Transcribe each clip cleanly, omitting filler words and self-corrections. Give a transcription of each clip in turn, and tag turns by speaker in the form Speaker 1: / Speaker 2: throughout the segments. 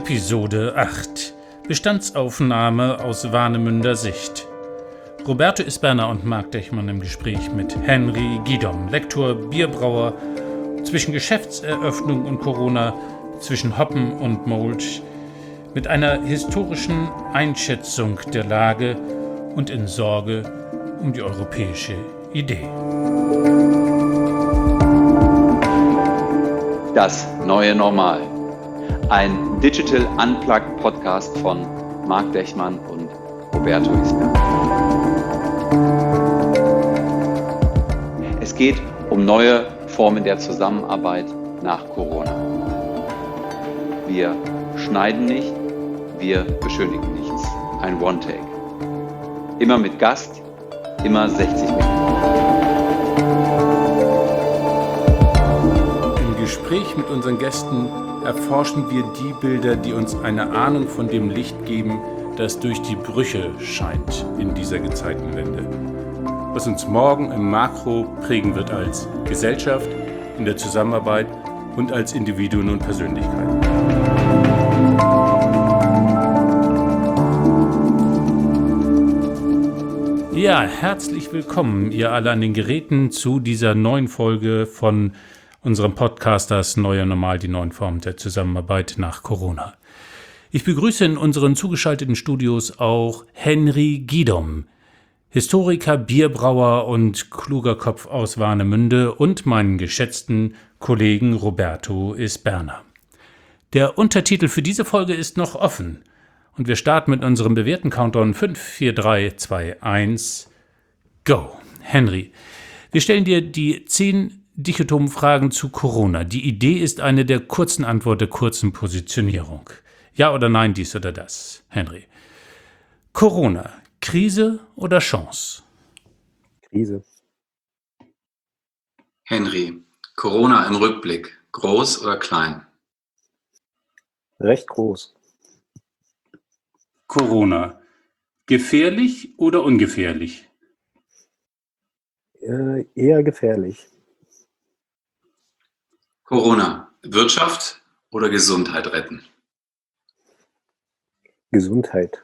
Speaker 1: Episode 8 Bestandsaufnahme aus Warnemünder Sicht. Roberto Isberna und Marc Dechmann im Gespräch mit Henry Guidom, Lektor, Bierbrauer, zwischen Geschäftseröffnung und Corona, zwischen Hoppen und Mold, mit einer historischen Einschätzung der Lage und in Sorge um die europäische Idee.
Speaker 2: Das neue Normal. Ein Digital Unplugged Podcast von Marc Dechmann und Roberto Isberna. Es geht um neue Formen der Zusammenarbeit nach Corona. Wir schneiden nicht, wir beschönigen nichts. Ein One-Take. Immer mit Gast, immer 60 Minuten.
Speaker 1: Im Gespräch mit unseren Gästen erforschen wir die Bilder, die uns eine Ahnung von dem Licht geben, das durch die Brüche scheint in dieser Gezeitenwende. Was uns morgen im Makro prägen wird als Gesellschaft, in der Zusammenarbeit und als Individuen und Persönlichkeiten. Ja, herzlich willkommen, ihr alle an den Geräten, zu dieser neuen Folge von unserem Podcast Das neue Normal, die neuen Formen der Zusammenarbeit nach Corona. Ich begrüße in unseren zugeschalteten Studios auch Henry Guidom, Historiker, Bierbrauer und kluger Kopf aus Warnemünde, und meinen geschätzten Kollegen Roberto Isberna. Der Untertitel für diese Folge ist noch offen und wir starten mit unserem bewährten Countdown 5, 4, 3, 2, 1, Go. Henry, wir stellen dir die 10 dichotomen Fragen zu Corona. Die Idee ist eine der kurzen Antwort der kurzen Positionierung. Ja oder nein, dies oder das. Henry. Corona, Krise oder Chance?
Speaker 3: Krise.
Speaker 4: Henry, Corona im Rückblick, groß oder klein?
Speaker 3: Recht groß.
Speaker 1: Corona, gefährlich oder ungefährlich?
Speaker 3: Eher gefährlich.
Speaker 4: Corona, Wirtschaft oder Gesundheit retten?
Speaker 3: Gesundheit.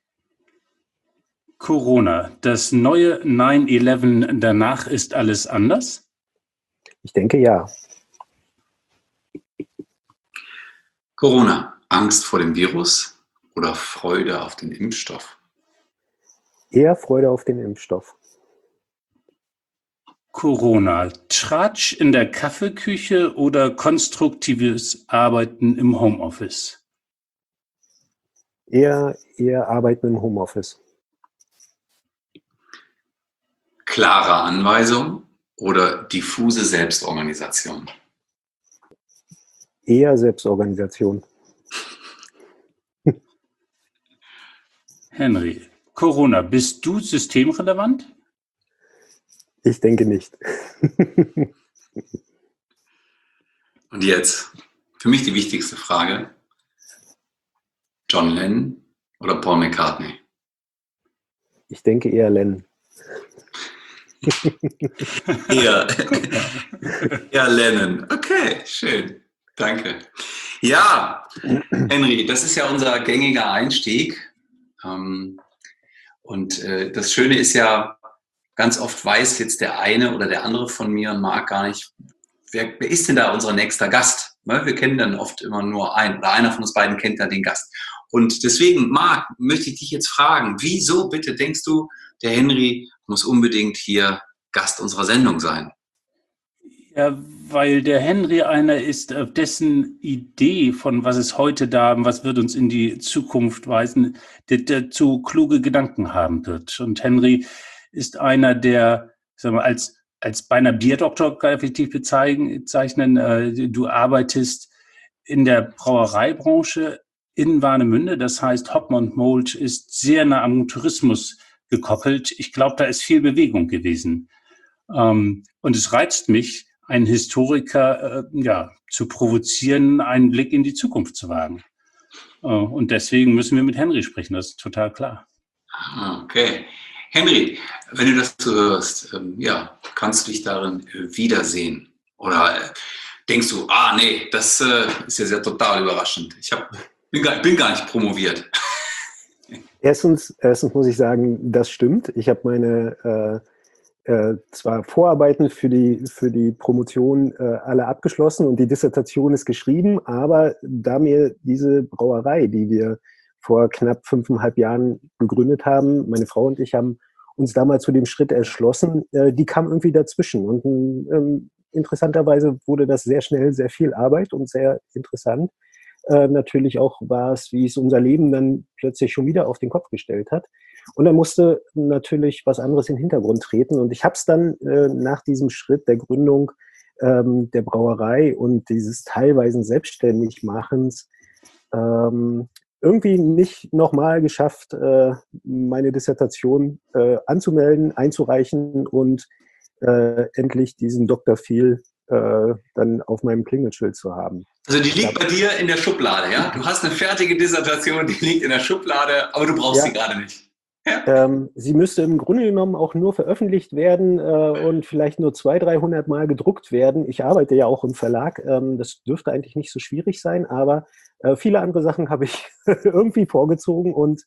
Speaker 1: Corona, das neue 9/11 danach ist alles anders?
Speaker 3: Ich denke ja.
Speaker 4: Corona, Angst vor dem Virus oder Freude auf den Impfstoff?
Speaker 3: Eher Freude auf den Impfstoff.
Speaker 1: Corona, Tratsch in der Kaffeeküche oder konstruktives Arbeiten im Homeoffice?
Speaker 3: Eher Arbeiten im Homeoffice.
Speaker 4: Klare Anweisung oder diffuse Selbstorganisation?
Speaker 3: Eher Selbstorganisation.
Speaker 1: Henry, Corona, bist du systemrelevant?
Speaker 3: Ich denke nicht.
Speaker 4: Und jetzt, für mich die wichtigste Frage. John Lennon oder Paul McCartney?
Speaker 3: Ich denke eher Lennon.
Speaker 4: Ja, Lennon. Okay, schön. Danke. Ja, Henry, das ist ja unser gängiger Einstieg. Und das Schöne ist ja, ganz oft weiß jetzt der eine oder der andere von mir und Marc gar nicht, wer ist denn da unser nächster Gast? Wir kennen dann oft immer nur einen oder einer von uns beiden kennt dann den Gast. Und deswegen, Marc, möchte ich dich jetzt fragen, wieso bitte denkst du, der Henry muss unbedingt hier Gast unserer Sendung sein?
Speaker 1: Ja, weil der Henry einer ist, dessen Idee von was ist heute da, was wird uns in die Zukunft weisen, der dazu kluge Gedanken haben wird. Und Henry ist einer, der, sagen wir, als beinahe Bierdoktor effektiv bezeichnen. Du arbeitest in der Brauereibranche in Warnemünde. Das heißt, Hoppen und Mold ist sehr nah am Tourismus gekoppelt. Ich glaube, da ist viel Bewegung gewesen. Und es reizt mich, einen Historiker zu provozieren, einen Blick in die Zukunft zu wagen. Und deswegen müssen wir mit Henry sprechen, das ist total klar.
Speaker 4: Okay. Henry, wenn du das so hörst, kannst du dich darin wiedersehen? Oder denkst du, nee, das ist ja sehr total überraschend. Ich habe Bin gar nicht promoviert.
Speaker 3: Erstens muss ich sagen, das stimmt. Ich habe meine zwar Vorarbeiten für die Promotion alle abgeschlossen und die Dissertation ist geschrieben, aber da mir diese Brauerei, die wir vor knapp 5,5 Jahren gegründet haben, meine Frau und ich haben uns damals zu dem Schritt entschlossen, die kam irgendwie dazwischen. Und interessanterweise wurde das sehr schnell sehr viel Arbeit und sehr interessant. Natürlich auch war es, wie es unser Leben dann plötzlich schon wieder auf den Kopf gestellt hat. Und da musste natürlich was anderes in den Hintergrund treten. Und ich habe es dann nach diesem Schritt der Gründung der Brauerei und dieses teilweisen Selbstständigmachens irgendwie nicht nochmal geschafft, meine Dissertation anzumelden, einzureichen und endlich diesen Dr. Phil dann auf meinem Klingelschild zu haben.
Speaker 4: Also die liegt bei dir in der Schublade, ja? Du hast eine fertige Dissertation, die liegt in der Schublade, aber du brauchst sie gerade nicht. Ja.
Speaker 3: Sie müsste im Grunde genommen auch nur veröffentlicht werden und vielleicht nur 200, 300 Mal gedruckt werden. Ich arbeite ja auch im Verlag. Das dürfte eigentlich nicht so schwierig sein, aber viele andere Sachen habe ich irgendwie vorgezogen und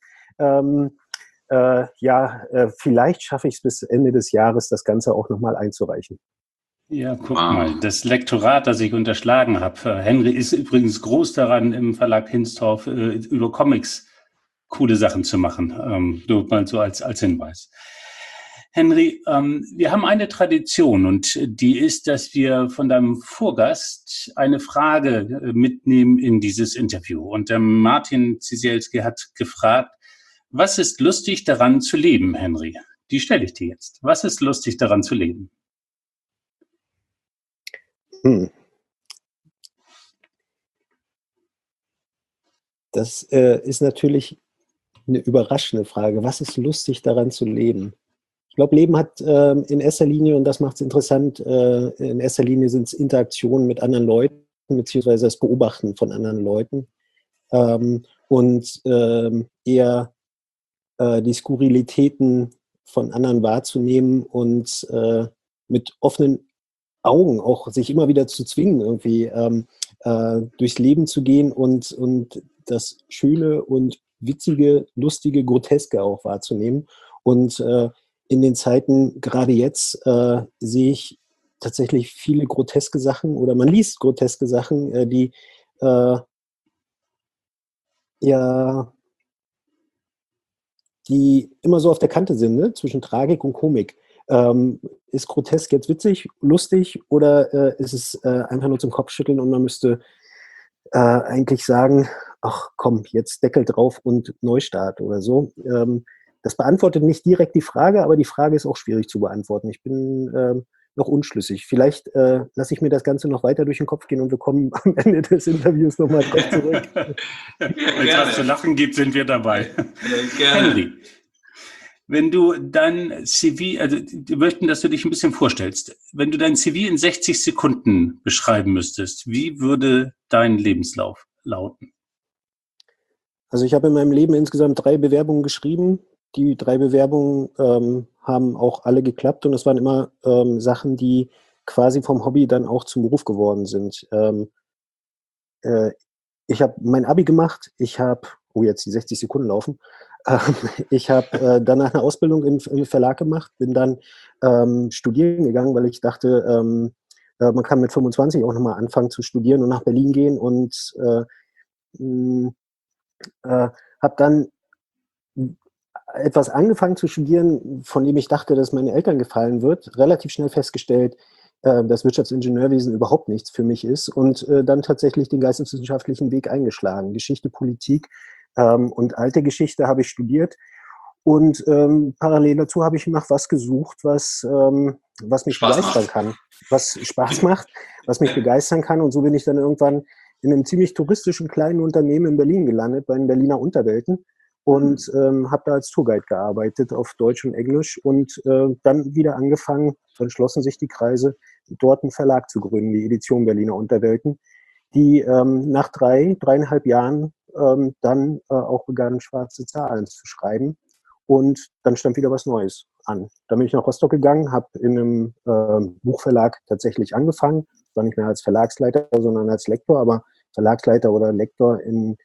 Speaker 3: vielleicht schaffe ich es bis Ende des Jahres, das Ganze auch nochmal einzureichen.
Speaker 1: Ja, guck mal, das Lektorat, das ich unterschlagen habe. Henry ist übrigens groß daran, im Verlag Hinsdorf über Comics coole Sachen zu machen. Nur mal so als Hinweis. Henry, wir haben eine Tradition und die ist, dass wir von deinem Vorgast eine Frage mitnehmen in dieses Interview. Und der Martin Ciesielski hat gefragt, was ist lustig daran zu leben, Henry? Die stelle ich dir jetzt. Was ist lustig daran zu leben?
Speaker 3: Das ist natürlich eine überraschende Frage. Was ist lustig daran zu leben? Ich glaube, Leben hat in erster Linie, und das macht es interessant, in erster Linie sind es Interaktionen mit anderen Leuten, beziehungsweise das Beobachten von anderen Leuten eher die Skurrilitäten von anderen wahrzunehmen und mit offenen Augen auch sich immer wieder zu zwingen, irgendwie durchs Leben zu gehen und das Schöne und Witzige, Lustige, Groteske auch wahrzunehmen. Und in den Zeiten, gerade jetzt, sehe ich tatsächlich viele groteske Sachen oder man liest groteske Sachen, die immer so auf der Kante sind, ne? Zwischen Tragik und Komik. Ist grotesk jetzt witzig, lustig oder ist es einfach nur zum Kopfschütteln und man müsste eigentlich sagen, ach komm, jetzt Deckel drauf und Neustart oder so. Das beantwortet nicht direkt die Frage, aber die Frage ist auch schwierig zu beantworten. Ich bin noch unschlüssig. Vielleicht lasse ich mir das Ganze noch weiter durch den Kopf gehen und wir kommen am Ende des Interviews nochmal drauf zurück.
Speaker 1: Wenn es was zu lachen gibt, sind wir dabei.
Speaker 4: Gerne.
Speaker 1: Henry, wenn du dein CV, also wir möchten, dass du dich ein bisschen vorstellst. Wenn du dein CV in 60 Sekunden beschreiben müsstest, wie würde dein Lebenslauf lauten?
Speaker 3: Also ich habe in meinem Leben insgesamt 3 Bewerbungen geschrieben. Die 3 Bewerbungen haben auch alle geklappt und es waren immer Sachen, die quasi vom Hobby dann auch zum Beruf geworden sind. Ich habe mein Abi gemacht, jetzt die 60 Sekunden laufen. Ich habe danach eine Ausbildung im Verlag gemacht, bin dann studieren gegangen, weil ich dachte, man kann mit 25 auch nochmal anfangen zu studieren und nach Berlin gehen und habe dann etwas angefangen zu studieren, von dem ich dachte, dass meinen Eltern gefallen wird, relativ schnell festgestellt, dass Wirtschaftsingenieurwesen überhaupt nichts für mich ist und dann tatsächlich den geisteswissenschaftlichen Weg eingeschlagen. Geschichte, Politik und alte Geschichte habe ich studiert und parallel dazu habe ich nach was gesucht, was mich begeistern kann, was Spaß macht, was mich begeistern kann und so bin ich dann irgendwann in einem ziemlich touristischen kleinen Unternehmen in Berlin gelandet, bei den Berliner Unterwelten und habe da als Tourguide gearbeitet auf Deutsch und Englisch und dann wieder angefangen, entschlossen sich die Kreise, dort einen Verlag zu gründen, die Edition Berliner Unterwelten, die nach 3,5 Jahren dann auch begann, schwarze Zahlen zu schreiben und dann stand wieder was Neues an. Dann bin ich nach Rostock gegangen, habe in einem Buchverlag tatsächlich angefangen, zwar nicht mehr als Verlagsleiter, sondern als Lektor, aber Verlagsleiter oder Lektor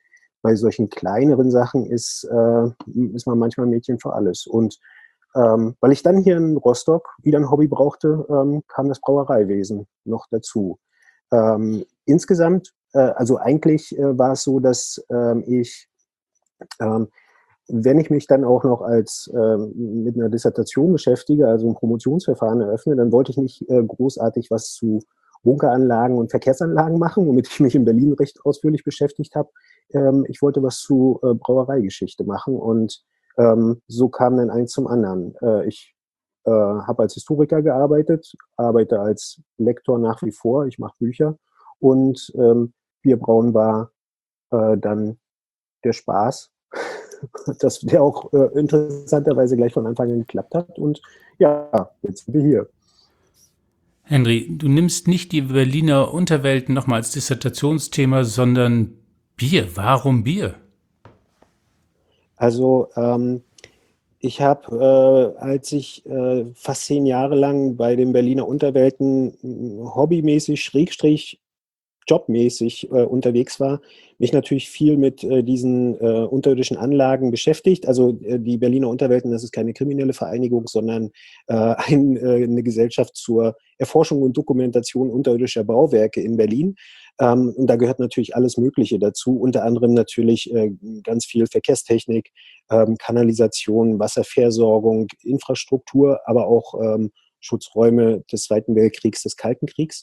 Speaker 3: bei solchen kleineren Sachen ist man manchmal Mädchen für alles. Und weil ich dann hier in Rostock wieder ein Hobby brauchte, kam das Brauereiwesen noch dazu. Insgesamt, also eigentlich war es so, dass ich, wenn ich mich dann auch noch mit einer Dissertation beschäftige, also ein Promotionsverfahren eröffne, dann wollte ich nicht großartig was zu Bunkeranlagen und Verkehrsanlagen machen, womit ich mich in Berlin recht ausführlich beschäftigt habe. Ich wollte was zu Brauereigeschichte machen und so kam dann eins zum anderen. Ich habe als Historiker gearbeitet, arbeite als Lektor nach wie vor, ich mache Bücher und Bierbrauen war dann der Spaß, der auch interessanterweise gleich von Anfang an geklappt hat und ja, jetzt sind wir hier.
Speaker 1: Henry, du nimmst nicht die Berliner Unterwelten nochmal als Dissertationsthema, sondern Bier. Warum Bier?
Speaker 3: Also ich habe, als ich fast 10 Jahre lang bei den Berliner Unterwelten hobbymäßig, Schrägstrich jobmäßig unterwegs war, mich natürlich viel mit diesen unterirdischen Anlagen beschäftigt. Also die Berliner Unterwelten, das ist keine kriminelle Vereinigung, sondern eine Gesellschaft zur Erforschung und Dokumentation unterirdischer Bauwerke in Berlin. Und da gehört natürlich alles Mögliche dazu, unter anderem natürlich ganz viel Verkehrstechnik, Kanalisation, Wasserversorgung, Infrastruktur, aber auch Schutzräume des Zweiten Weltkriegs, des Kalten Kriegs.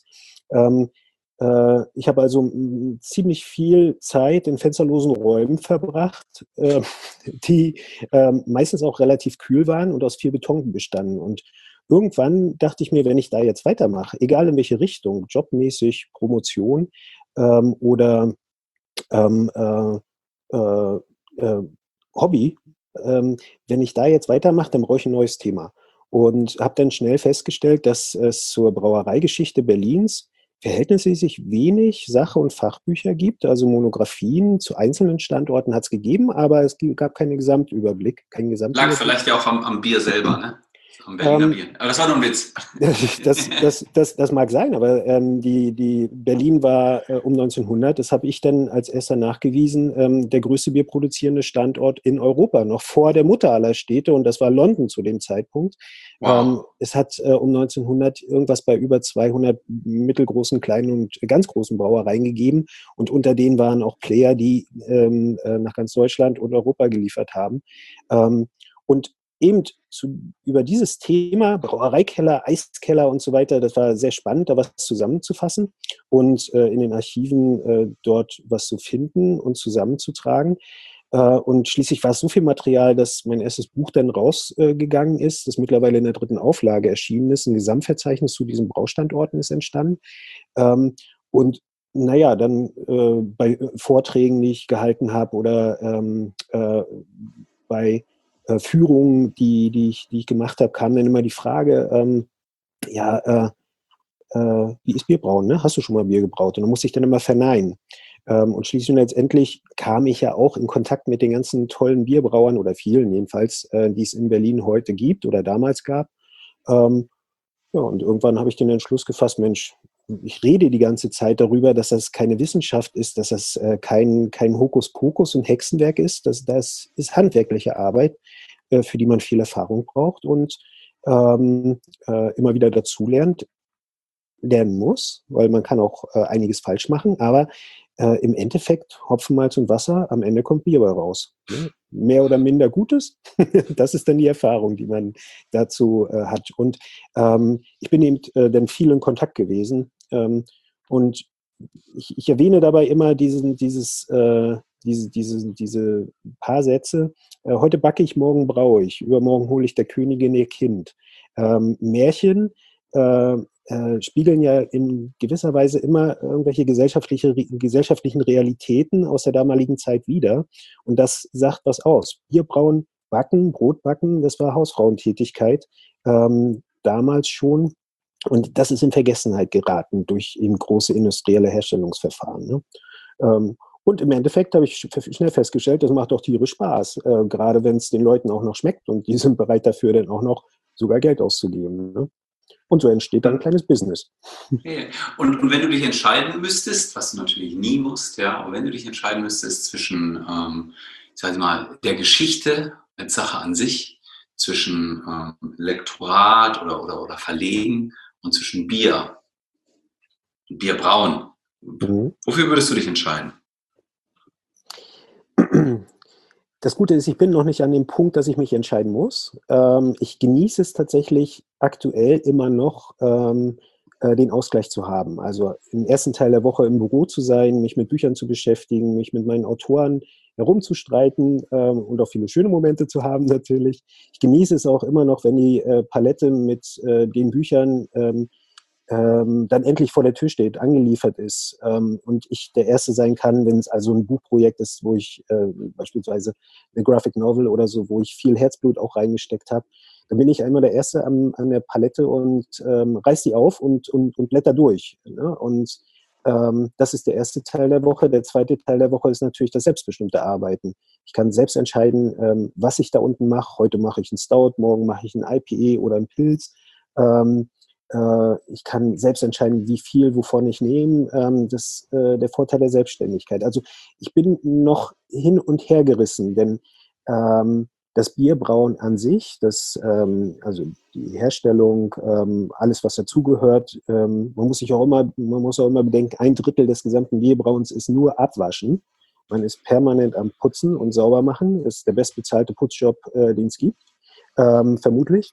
Speaker 3: Ich habe also ziemlich viel Zeit in fensterlosen Räumen verbracht, die meistens auch relativ kühl waren und aus viel Beton bestanden. Und irgendwann dachte ich mir, wenn ich da jetzt weitermache, egal in welche Richtung, jobmäßig, Promotion oder ähm, äh, äh, Hobby, wenn ich da jetzt weitermache, dann brauche ich ein neues Thema. Und habe dann schnell festgestellt, dass es zur Brauereigeschichte Berlins verhältnismäßig wenig Sach- und Fachbücher gibt, also Monographien zu einzelnen Standorten hat es gegeben, aber es gab keinen Gesamtüberblick.
Speaker 4: Lag vielleicht ja auch am Bier selber, ne? Am Berliner Bier. Aber das war nur ein Witz.
Speaker 3: Das mag sein, aber die Berlin war um 1900, das habe ich dann als erster nachgewiesen, der größte bierproduzierende Standort in Europa, noch vor der Mutter aller Städte, und das war London zu dem Zeitpunkt.
Speaker 4: Wow.
Speaker 3: Es hat um 1900 irgendwas bei über 200 mittelgroßen, kleinen und ganz großen Brauereien gegeben, und unter denen waren auch Player, die nach ganz Deutschland und Europa geliefert haben. Und eben über dieses Thema, Brauereikeller, Eiskeller und so weiter, das war sehr spannend, da was zusammenzufassen und in den Archiven dort was zu finden und zusammenzutragen. Und schließlich war es so viel Material, dass mein erstes Buch dann rausgegangen ist, das mittlerweile in der 3. Auflage erschienen ist. Ein Gesamtverzeichnis zu diesen Braustandorten ist entstanden. Und naja, dann bei Vorträgen, die ich gehalten habe oder bei Führungen, die ich gemacht habe, kam dann immer die Frage, wie ist Bierbrauen? Ne? Hast du schon mal Bier gebraut? Und dann musste ich dann immer verneinen. Und schließlich und letztendlich kam ich ja auch in Kontakt mit den ganzen tollen Bierbrauern oder vielen jedenfalls, die es in Berlin heute gibt oder damals gab. Ja, und irgendwann habe ich den Entschluss gefasst, Mensch, ich rede die ganze Zeit darüber, dass das keine Wissenschaft ist, dass das kein Hokuspokus und Hexenwerk ist. Das ist handwerkliche Arbeit, für die man viel Erfahrung braucht und immer wieder dazulernt, lernen muss, weil man kann auch einiges falsch machen, aber im Endeffekt Hopfen, Malz und Wasser, am Ende kommt Bier bei raus. Ne? Mehr oder minder Gutes, das ist dann die Erfahrung, die man dazu hat. Und ich bin eben dann viel in Kontakt gewesen und ich erwähne dabei immer diese paar Sätze. Heute backe ich, morgen braue ich, übermorgen hole ich der Königin ihr Kind. Märchen spiegeln ja in gewisser Weise immer irgendwelche gesellschaftlichen Realitäten aus der damaligen Zeit wider. Und das sagt was aus. Bierbrauen, Backen, Brot backen, das war Hausfrauentätigkeit damals schon. Und das ist in Vergessenheit geraten durch eben große industrielle Herstellungsverfahren. Ne? Und im Endeffekt habe ich schnell festgestellt, das macht doch tierisch Spaß, gerade wenn es den Leuten auch noch schmeckt und die sind bereit dafür, dann auch noch sogar Geld auszugeben. Ne? Und so entsteht dann ein kleines Business.
Speaker 4: Okay. Und wenn du dich entscheiden müsstest, was du natürlich nie musst, ja, aber wenn du dich entscheiden müsstest zwischen, ich sage mal, der Geschichte als Sache an sich, zwischen Lektorat oder Verlegen und zwischen Bier, Bierbrauen,
Speaker 3: Mhm.
Speaker 4: wofür würdest du dich entscheiden?
Speaker 3: Das Gute ist, ich bin noch nicht an dem Punkt, dass ich mich entscheiden muss. Ich genieße es tatsächlich aktuell immer noch, den Ausgleich zu haben. Also im ersten Teil der Woche im Büro zu sein, mich mit Büchern zu beschäftigen, mich mit meinen Autoren herumzustreiten und auch viele schöne Momente zu haben natürlich. Ich genieße es auch immer noch, wenn die Palette mit den Büchern dann endlich vor der Tür steht, angeliefert ist und ich der Erste sein kann, wenn es also ein Buchprojekt ist, wo ich beispielsweise eine Graphic Novel oder so, wo ich viel Herzblut auch reingesteckt habe, dann bin ich einmal der Erste an der Palette und reiß die auf und blätter durch. Ne? Und das ist der erste Teil der Woche. Der zweite Teil der Woche ist natürlich das selbstbestimmte Arbeiten. Ich kann selbst entscheiden, was ich da unten mache. Heute mache ich einen Stout, morgen mache ich einen IPA oder einen Pilz. Ich kann selbst entscheiden, wie viel, wovon ich nehme. Das ist der Vorteil der Selbstständigkeit. Also ich bin noch hin und her gerissen, denn das Bierbrauen an sich, also die Herstellung, alles, was dazugehört, man muss auch immer bedenken, 1/3 des gesamten Bierbrauens ist nur Abwaschen. Man ist permanent am Putzen und sauber machen. Das ist der bestbezahlte Putzjob, den es gibt, vermutlich.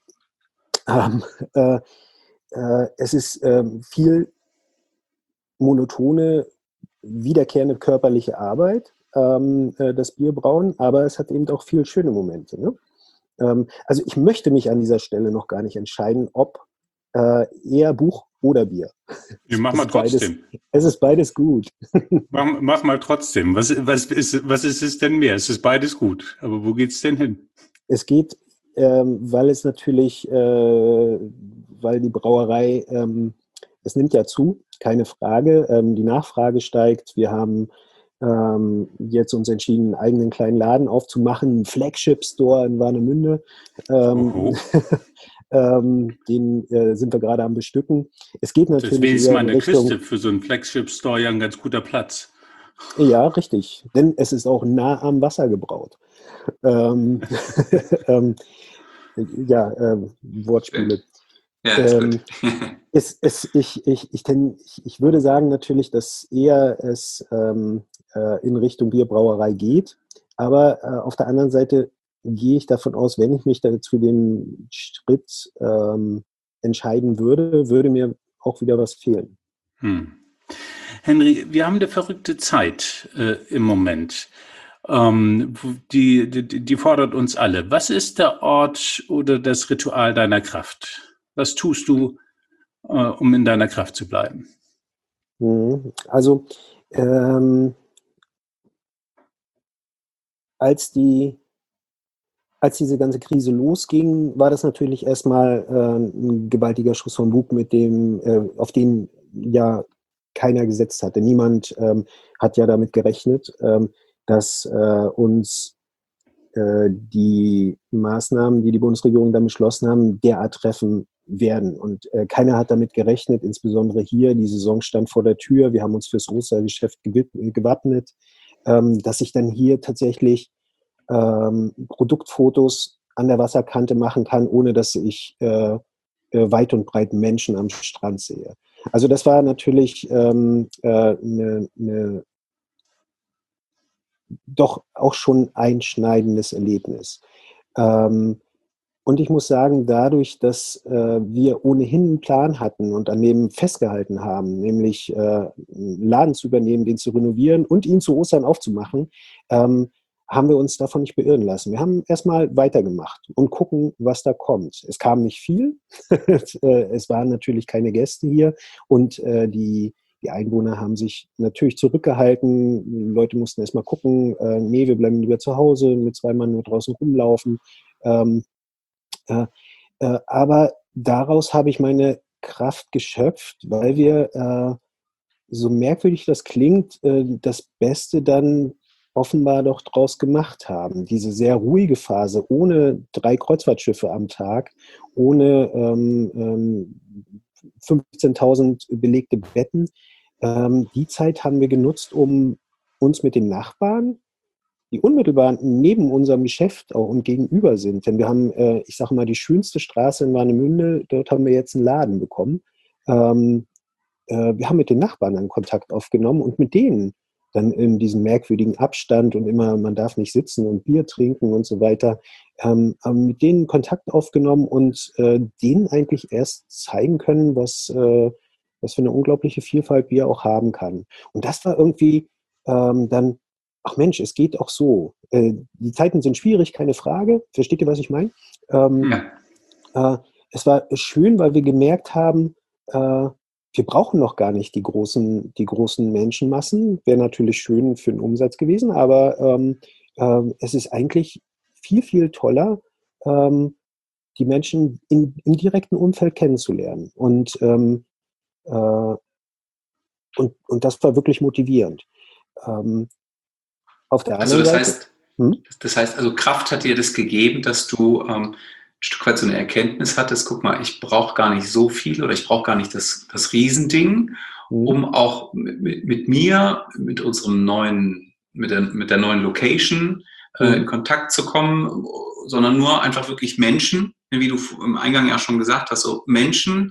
Speaker 3: Es ist viel monotone, wiederkehrende körperliche Arbeit, das Bierbrauen, aber es hat eben auch viel schöne Momente. Ne? Also ich möchte mich an dieser Stelle noch gar nicht entscheiden, ob eher Buch oder Bier.
Speaker 1: Wir machen mal trotzdem.
Speaker 3: Es ist beides gut.
Speaker 1: Mach mal trotzdem. Was ist es denn mehr? Es ist beides gut. Aber wo geht's denn hin?
Speaker 3: Es geht, weil es natürlich, weil die Brauerei, es nimmt ja zu, keine Frage. Die Nachfrage steigt. Wir haben jetzt uns entschieden, einen eigenen kleinen Laden aufzumachen, einen Flagship-Store in Warnemünde. Den sind wir gerade am Bestücken. Es geht natürlich
Speaker 1: Deswegen ist
Speaker 3: eher
Speaker 1: mal
Speaker 3: in
Speaker 1: an der
Speaker 3: Richtung,
Speaker 1: Küste für so einen Flagship-Store ja ein ganz guter Platz.
Speaker 3: Ja, richtig. Denn es ist auch nah am Wasser gebraut. Ähm, Wortspiele.
Speaker 4: Ja, ist gut.
Speaker 3: Ich würde sagen natürlich, dass eher es in Richtung Bierbrauerei geht. Aber auf der anderen Seite gehe ich davon aus, wenn ich mich dazu den Schritt entscheiden würde mir auch wieder was fehlen.
Speaker 1: Henry, wir haben eine verrückte Zeit im Moment. Die fordert uns alle. Was ist der Ort oder das Ritual deiner Kraft? Was tust du, um in deiner Kraft zu bleiben?
Speaker 3: Also, als diese ganze Krise losging, war das natürlich erstmal ein gewaltiger Schuss vom Bug, auf den ja keiner gesetzt hatte. Niemand hat ja damit gerechnet, dass uns die Maßnahmen, die die Bundesregierung dann beschlossen haben, derart treffen werden. Und keiner hat damit gerechnet, insbesondere hier, die Saison stand vor der Tür, wir haben uns fürs Ostergeschäft gewappnet, dass ich dann hier tatsächlich Produktfotos an der Wasserkante machen kann, ohne dass ich weit und breit Menschen am Strand sehe. Also das war natürlich doch auch schon einschneidendes Erlebnis. Und ich muss sagen, dadurch, dass wir ohnehin einen Plan hatten und an dem festgehalten haben, nämlich einen Laden zu übernehmen, den zu renovieren und ihn zu Ostern aufzumachen, haben wir uns davon nicht beirren lassen. Wir haben erstmal weitergemacht und gucken, was da kommt. Es kam nicht viel. Es waren natürlich keine Gäste hier und die Einwohner haben sich natürlich zurückgehalten. Leute mussten erstmal gucken, nee, wir bleiben lieber zu Hause, mit 2 Mann nur draußen rumlaufen. Aber daraus habe ich meine Kraft geschöpft, weil wir, so merkwürdig das klingt, das Beste dann offenbar doch draus gemacht haben. Diese sehr ruhige Phase, ohne 3 Kreuzfahrtschiffe am Tag, ohne 15.000 belegte Betten. Die Zeit haben wir genutzt, um uns mit den Nachbarn, die unmittelbar neben unserem Geschäft auch und gegenüber sind. Denn wir haben, ich sage mal, die schönste Straße in Warnemünde, dort haben wir jetzt einen Laden bekommen. Wir haben mit den Nachbarn einen Kontakt aufgenommen und mit denen dann in diesem merkwürdigen Abstand und immer, man darf nicht sitzen und Bier trinken und so weiter, haben mit denen Kontakt aufgenommen und denen eigentlich erst zeigen können, was für eine unglaubliche Vielfalt Bier auch haben kann. Und das war irgendwie dann, ach Mensch, es geht auch so. Die Zeiten sind schwierig, keine Frage. Versteht ihr, was ich meine? Es war schön, weil wir gemerkt haben, wir brauchen noch gar nicht die großen Menschenmassen. Wäre natürlich schön für den Umsatz gewesen, aber es ist eigentlich viel, viel toller, die Menschen im direkten Umfeld kennenzulernen. Und das war wirklich motivierend. Auf der
Speaker 4: Also
Speaker 3: anderen
Speaker 4: das
Speaker 3: Seite.
Speaker 4: heißt, also Kraft hat dir das gegeben, dass du ein Stück weit so eine Erkenntnis hattest, guck mal, ich brauche gar nicht so viel oder ich brauche gar nicht das Riesending, um auch mit mir, mit unserem mit der neuen Location in Kontakt zu kommen, sondern nur einfach wirklich Menschen, wie du im Eingang ja schon gesagt hast, so Menschen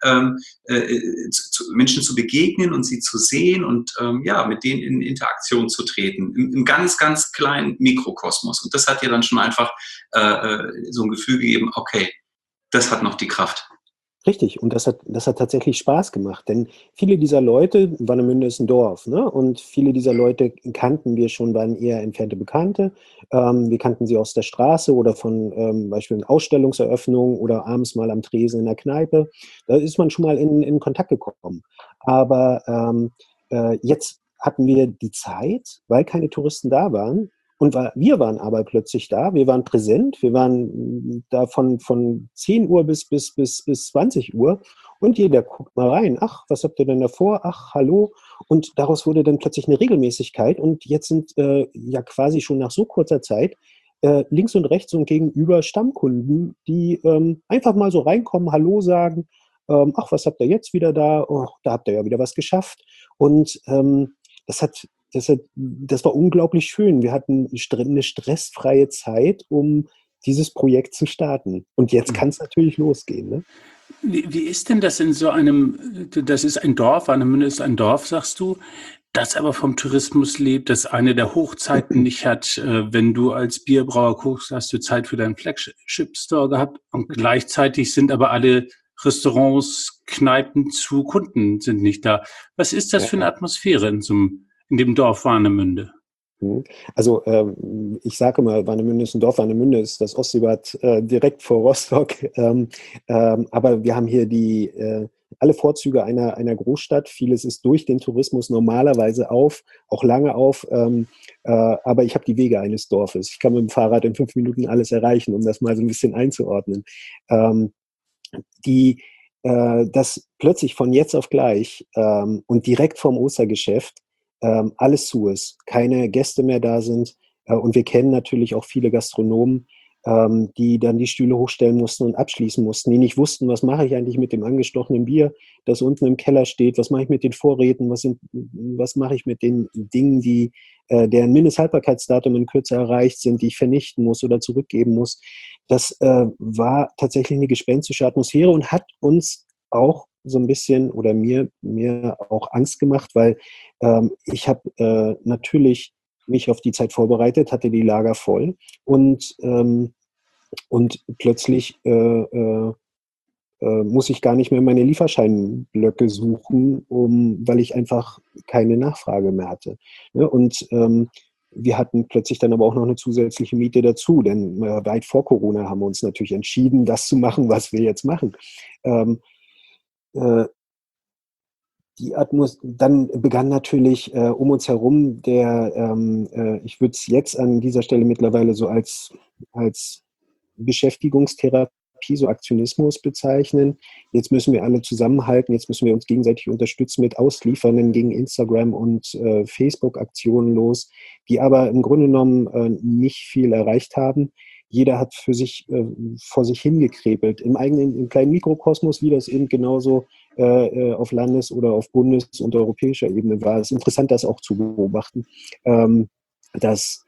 Speaker 4: zu begegnen und sie zu sehen und mit denen in Interaktion zu treten, im ganz, ganz kleinen Mikrokosmos. Und das hat dir dann schon einfach so ein Gefühl gegeben, okay, das hat noch die Kraft.
Speaker 3: Richtig, und das hat tatsächlich Spaß gemacht, denn viele dieser Leute, Warnemünde ist ein Dorf, ne? Und viele dieser Leute kannten wir schon, waren eher entfernte Bekannte. Wir kannten sie aus der Straße oder von beispielsweise Ausstellungseröffnungen oder abends mal am Tresen in der Kneipe. Da ist man schon mal in Kontakt gekommen. Aber jetzt hatten wir die Zeit, weil keine Touristen da waren. Und wir waren aber plötzlich da, wir waren präsent, wir waren da von 10 Uhr bis 20 Uhr und jeder guckt mal rein. Ach, was habt ihr denn davor? Ach, hallo. Und daraus wurde dann plötzlich eine Regelmäßigkeit und jetzt sind ja quasi schon nach so kurzer Zeit links und rechts und gegenüber Stammkunden, die einfach mal so reinkommen, Hallo sagen. Ach, was habt ihr jetzt wieder da? Oh, da habt ihr ja wieder was geschafft. Und das war unglaublich schön. Wir hatten eine stressfreie Zeit, um dieses Projekt zu starten. Und jetzt kann es natürlich losgehen. Ne?
Speaker 1: Wie ist denn das in so einem, das ist ein Dorf, Warnemünde ist ein Dorf, sagst du, das aber vom Tourismus lebt, das eine der Hochzeiten nicht hat. Wenn du als Bierbrauer guckst, hast du Zeit für deinen Flagship-Store gehabt und gleichzeitig sind aber alle Restaurants, Kneipen zu, Kunden sind nicht da. Was ist das für eine Atmosphäre in dem Dorf Warnemünde?
Speaker 3: Also ich sage mal, Warnemünde ist ein Dorf, Warnemünde ist das Ostseebad direkt vor Rostock. Aber wir haben hier alle Vorzüge einer Großstadt. Vieles ist durch den Tourismus normalerweise auch lange auf. Aber ich habe die Wege eines Dorfes. Ich kann mit dem Fahrrad in 5 Minuten alles erreichen, um das mal so ein bisschen einzuordnen. Das plötzlich von jetzt auf gleich und direkt vorm Ostergeschäft alles zu ist, keine Gäste mehr da sind und wir kennen natürlich auch viele Gastronomen, die dann die Stühle hochstellen mussten und abschließen mussten, die nicht wussten, was mache ich eigentlich mit dem angestochenen Bier, das unten im Keller steht, was mache ich mit den Vorräten, was mache ich mit den Dingen, deren Mindesthaltbarkeitsdatum in Kürze erreicht sind, die ich vernichten muss oder zurückgeben muss. Das war tatsächlich eine gespenstische Atmosphäre und hat uns auch so ein bisschen oder mir auch Angst gemacht, weil ich habe natürlich mich auf die Zeit vorbereitet, hatte die Lager voll und plötzlich muss ich gar nicht mehr meine Lieferscheinblöcke suchen, weil ich einfach keine Nachfrage mehr hatte. Ne? Und wir hatten plötzlich dann aber auch noch eine zusätzliche Miete dazu, denn weit vor Corona haben wir uns natürlich entschieden, das zu machen, was wir jetzt machen. Dann begann natürlich um uns herum ich würde es jetzt an dieser Stelle mittlerweile so als Beschäftigungstherapie Piso-Aktionismus bezeichnen. Jetzt müssen wir alle zusammenhalten, jetzt müssen wir uns gegenseitig unterstützen mit Ausliefernden gegen Instagram und Facebook-Aktionen los, die aber im Grunde genommen nicht viel erreicht haben. Jeder hat für sich vor sich hingekrebelt, im kleinen Mikrokosmos, wie das eben genauso auf Landes- oder auf Bundes- und europäischer Ebene war. Es ist interessant, das auch zu beobachten, dass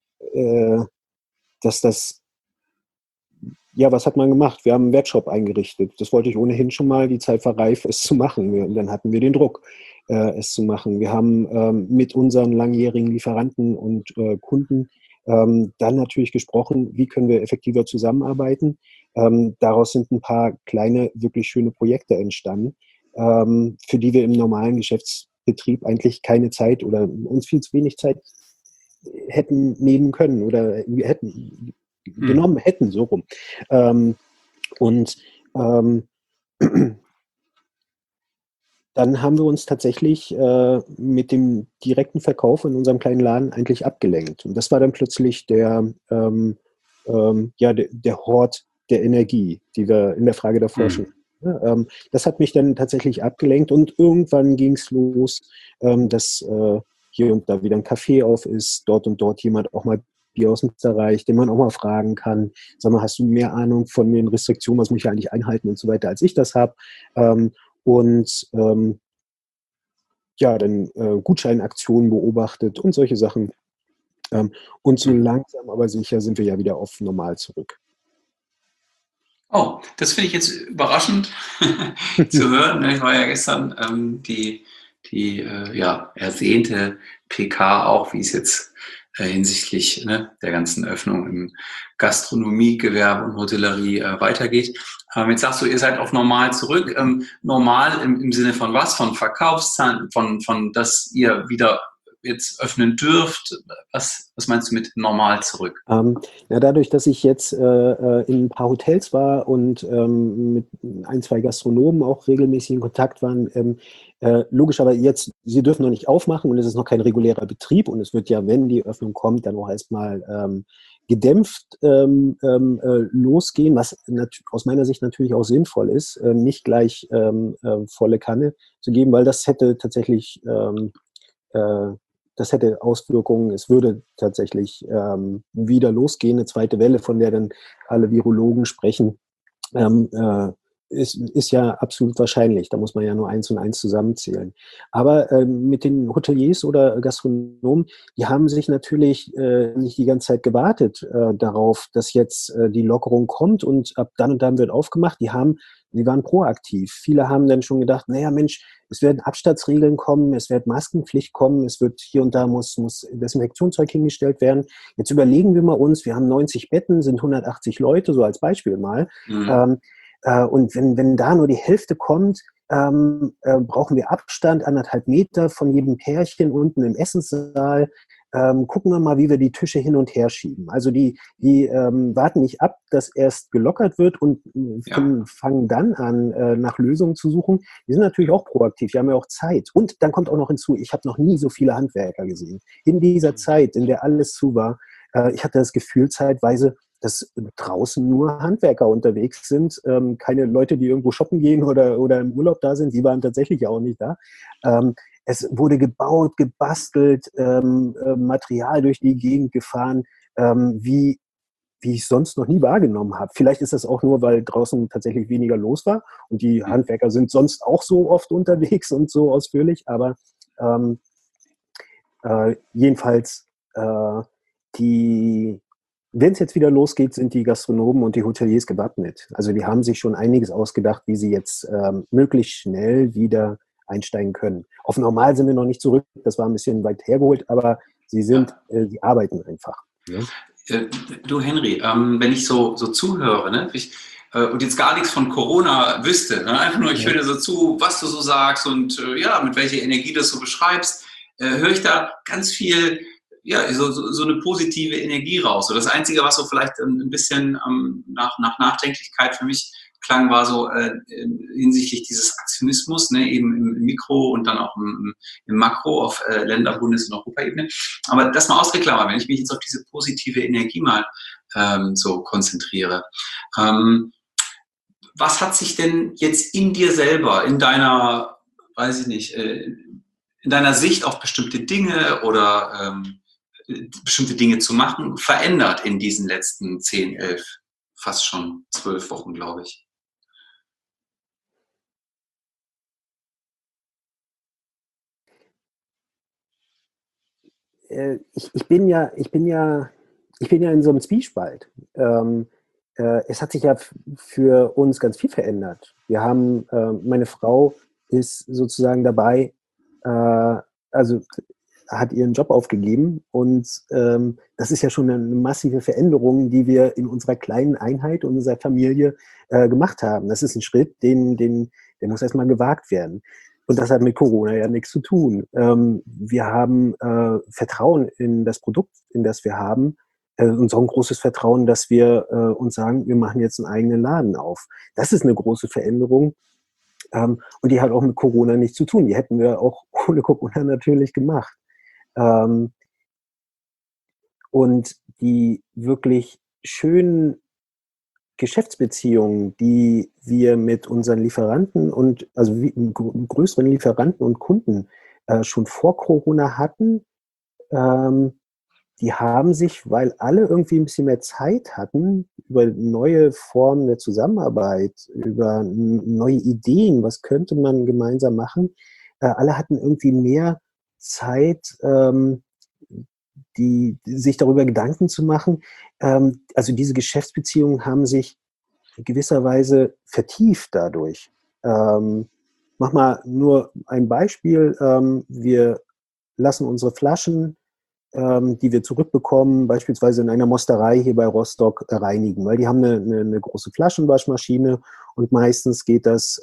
Speaker 3: das, ja, was hat man gemacht? Wir haben einen Webshop eingerichtet. Das wollte ich ohnehin schon mal. Die Zeit war reif, es zu machen. Dann hatten wir den Druck, es zu machen. Wir haben mit unseren langjährigen Lieferanten und Kunden dann natürlich gesprochen, wie können wir effektiver zusammenarbeiten. Daraus sind ein paar kleine, wirklich schöne Projekte entstanden, für die wir im normalen Geschäftsbetrieb eigentlich keine Zeit oder uns viel zu wenig Zeit hätten nehmen können oder genommen hätten, so rum. Und dann haben wir uns tatsächlich mit dem direkten Verkauf in unserem kleinen Laden eigentlich abgelenkt. Und das war dann plötzlich der Hort der Energie, die wir in der Frage der Forschung. Das hat mich dann tatsächlich abgelenkt und irgendwann ging es los, dass hier und da wieder ein Café auf ist, dort und dort jemand auch mal Bier aus dem Österreich, den man auch mal fragen kann, sag mal, hast du mehr Ahnung von den Restriktionen, was muss ich eigentlich einhalten und so weiter, als ich das habe. Dann Gutscheinaktionen beobachtet und solche Sachen. Und so langsam aber sicher sind wir ja wieder auf normal zurück.
Speaker 4: Oh, das finde ich jetzt überraschend zu hören. Ich war ja gestern die ersehnte PK auch, wie es jetzt hinsichtlich der ganzen Öffnung im Gastronomiegewerbe und Hotellerie weitergeht. Jetzt sagst du, ihr seid auf normal zurück. Normal im Sinne von was? Von Verkaufszahlen, von dass ihr wieder jetzt öffnen dürft? Was meinst du mit normal zurück?
Speaker 3: Dadurch, dass ich jetzt in ein paar Hotels war und mit ein, zwei Gastronomen auch regelmäßig in Kontakt waren, logisch, aber jetzt, sie dürfen noch nicht aufmachen und es ist noch kein regulärer Betrieb und es wird ja, wenn die Öffnung kommt, dann auch erstmal gedämpft losgehen, was aus meiner Sicht natürlich auch sinnvoll ist, nicht gleich volle Kanne zu geben, weil das hätte tatsächlich das hätte Auswirkungen, es würde tatsächlich wieder losgehen, eine zweite Welle, von der dann alle Virologen sprechen, ist ja absolut wahrscheinlich. Da muss man ja nur 1 und 1 zusammenzählen. Aber mit den Hoteliers oder Gastronomen, die haben sich natürlich nicht die ganze Zeit gewartet darauf, dass jetzt die Lockerung kommt und ab dann und dann wird aufgemacht. Die waren proaktiv. Viele haben dann schon gedacht, naja Mensch, es werden Abstandsregeln kommen, es wird Maskenpflicht kommen, es wird hier und da muss Desinfektionszeug hingestellt werden. Jetzt überlegen wir mal uns, wir haben 90 Betten, sind 180 Leute, so als Beispiel mal. Mhm. Und wenn da nur die Hälfte kommt, brauchen wir Abstand, 1,5 Meter von jedem Pärchen unten im Essenssaal. Gucken wir mal, wie wir die Tische hin und her schieben. Also die warten nicht ab, dass erst gelockert wird und fangen dann an, nach Lösungen zu suchen. Die sind natürlich auch proaktiv, die haben ja auch Zeit. Und dann kommt auch noch hinzu, ich habe noch nie so viele Handwerker gesehen. In dieser Zeit, in der alles zu war, ich hatte das Gefühl zeitweise, dass draußen nur Handwerker unterwegs sind, keine Leute, die irgendwo shoppen gehen oder im Urlaub da sind, die waren tatsächlich auch nicht da. Es wurde gebaut, gebastelt, Material durch die Gegend gefahren, wie ich es sonst noch nie wahrgenommen habe. Vielleicht ist das auch nur, weil draußen tatsächlich weniger los war und die Handwerker sind sonst auch so oft unterwegs und so ausführlich, aber jedenfalls wenn es jetzt wieder losgeht, sind die Gastronomen und die Hoteliers gewappnet. Also die haben sich schon einiges ausgedacht, wie sie jetzt möglichst schnell wieder einsteigen können. Auf normal sind wir noch nicht zurück, das war ein bisschen weit hergeholt, aber sie arbeiten einfach. Ja?
Speaker 4: Du Henry, wenn ich so zuhöre, ne, und jetzt gar nichts von Corona wüsste, ne, einfach nur, ich höre dir so zu, was du so sagst und mit welcher Energie du das so beschreibst, höre ich da ganz viel, so eine positive Energie raus. So das Einzige, was so vielleicht ein bisschen nach Nachdenklichkeit für mich klang, war so hinsichtlich dieses Aktionismus, ne, eben im Mikro und dann auch im Makro auf Länder-, Bundes- und Europaebene. Aber das mal ausgeklammert, wenn ich mich jetzt auf diese positive Energie mal so konzentriere. was hat sich denn jetzt in dir selber, in deiner, weiß ich nicht, in deiner Sicht auf bestimmte Dinge oder bestimmte Dinge zu machen, verändert in diesen letzten 10, 11, fast schon 12 Wochen, glaube ich?
Speaker 3: Ich bin ja in so einem Zwiespalt. Es hat sich ja für uns ganz viel verändert. Meine Frau ist sozusagen dabei, also hat ihren Job aufgegeben und das ist ja schon eine massive Veränderung, die wir in unserer kleinen Einheit und unserer Familie gemacht haben. Das ist ein Schritt, der muss erstmal gewagt werden. Und das hat mit Corona ja nichts zu tun. Wir haben Vertrauen in das Produkt, in das wir haben, und so ein großes Vertrauen, dass wir uns sagen, wir machen jetzt einen eigenen Laden auf. Das ist eine große Veränderung. Und die hat auch mit Corona nichts zu tun. Die hätten wir auch ohne Corona natürlich gemacht. Und die wirklich schönen Geschäftsbeziehungen, die wir mit unseren Lieferanten und also größeren Lieferanten und Kunden schon vor Corona hatten, die haben sich, weil alle irgendwie ein bisschen mehr Zeit hatten, über neue Formen der Zusammenarbeit, über neue Ideen, was könnte man gemeinsam machen, alle hatten irgendwie mehr Zeit, sich darüber Gedanken zu machen. Also diese Geschäftsbeziehungen haben sich in gewisser Weise vertieft dadurch. Mach mal nur ein Beispiel. Wir lassen unsere Flaschen, die wir zurückbekommen, beispielsweise in einer Mosterei hier bei Rostock, reinigen, weil die haben eine große Flaschenwaschmaschine und meistens geht das,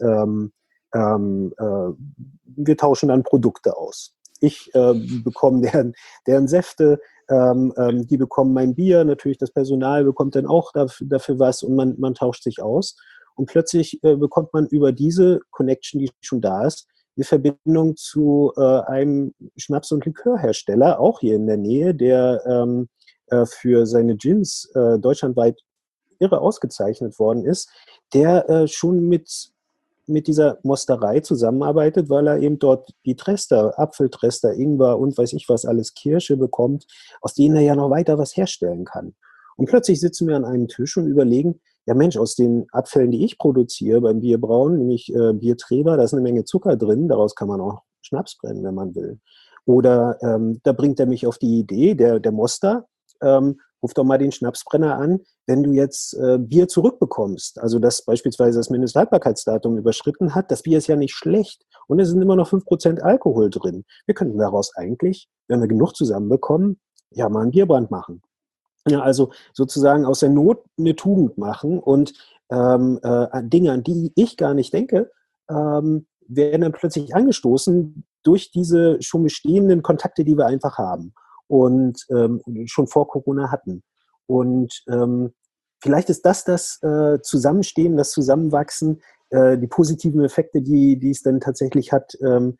Speaker 3: wir tauschen dann Produkte aus. Ich bekomme deren Säfte, die bekommen mein Bier, natürlich das Personal bekommt dann auch dafür was und man tauscht sich aus. Und plötzlich bekommt man über diese Connection, die schon da ist, eine Verbindung zu einem Schnaps- und Likörhersteller, auch hier in der Nähe, der für seine Gins deutschlandweit irre ausgezeichnet worden ist, der schon mit dieser Mosterei zusammenarbeitet, weil er eben dort die Trester, Apfeltrester, Ingwer und weiß ich was alles, Kirsche bekommt, aus denen er ja noch weiter was herstellen kann. Und plötzlich sitzen wir an einem Tisch und überlegen, ja Mensch, aus den Abfällen, die ich produziere beim Bierbrauen, nämlich Biertreber, da ist eine Menge Zucker drin, daraus kann man auch Schnaps brennen, wenn man will. Oder da bringt er mich auf die Idee, der Moster, ruf doch mal den Schnapsbrenner an, wenn du jetzt Bier zurückbekommst, also das beispielsweise das Mindesthaltbarkeitsdatum überschritten hat, das Bier ist ja nicht schlecht und es sind immer noch 5% Alkohol drin. Wir könnten daraus eigentlich, wenn wir genug zusammenbekommen, ja mal einen Bierbrand machen. Ja, also sozusagen aus der Not eine Tugend machen und Dinge, an die ich gar nicht denke, werden dann plötzlich angestoßen durch diese schon bestehenden Kontakte, die wir einfach haben und schon vor Corona hatten. Und vielleicht ist das Zusammenstehen, das Zusammenwachsen, die positiven Effekte, die es dann tatsächlich hat.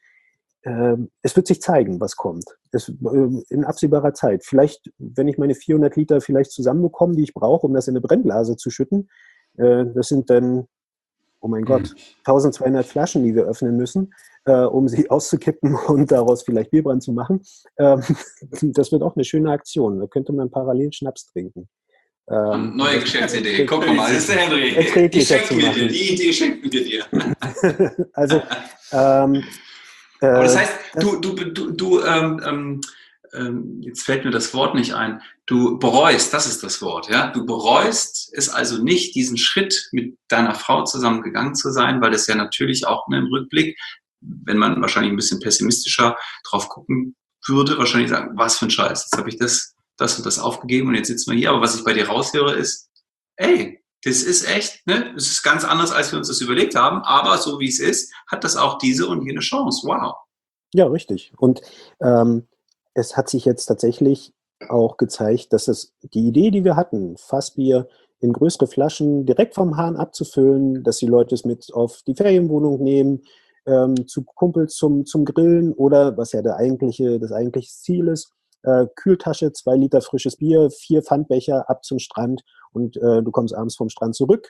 Speaker 3: Es wird sich zeigen, was kommt. In absehbarer Zeit. Vielleicht, wenn ich meine 400 Liter vielleicht zusammenbekomme, die ich brauche, um das in eine Brennblase zu schütten, das sind dann, oh mein Gott, 1200 Flaschen, die wir öffnen müssen, um sie auszukippen und daraus vielleicht Bierbrand zu machen. Das wird auch eine schöne Aktion. Da könnte man parallel Schnaps trinken.
Speaker 4: Neue Geschäftsidee. Guck mal, das ist der Henry. Die schenken wir dir. Die Idee schenken wir dir.
Speaker 3: Also,
Speaker 4: aber das heißt, jetzt fällt mir das Wort nicht ein, du bereust, das ist das Wort, ja, du bereust es also nicht, diesen Schritt mit deiner Frau zusammen gegangen zu sein, weil das ja natürlich auch im Rückblick, wenn man wahrscheinlich ein bisschen pessimistischer drauf gucken würde, wahrscheinlich sagen, was für ein Scheiß, jetzt habe ich das und das aufgegeben und jetzt sitzen wir hier, aber was ich bei dir raushöre ist, ey, das ist echt, ne? Es ist ganz anders, als wir uns das überlegt haben, aber so wie es ist, hat das auch diese und jene Chance. Wow.
Speaker 3: Ja, richtig. Und es hat sich jetzt tatsächlich auch gezeigt, dass die Idee, die wir hatten, Fassbier in größere Flaschen direkt vom Hahn abzufüllen, dass die Leute es mit auf die Ferienwohnung nehmen, zu Kumpels zum Grillen oder, was ja das eigentliche Ziel ist, Kühltasche, 2 Liter frisches Bier, 4 Pfandbecher ab zum Strand und du kommst abends vom Strand zurück,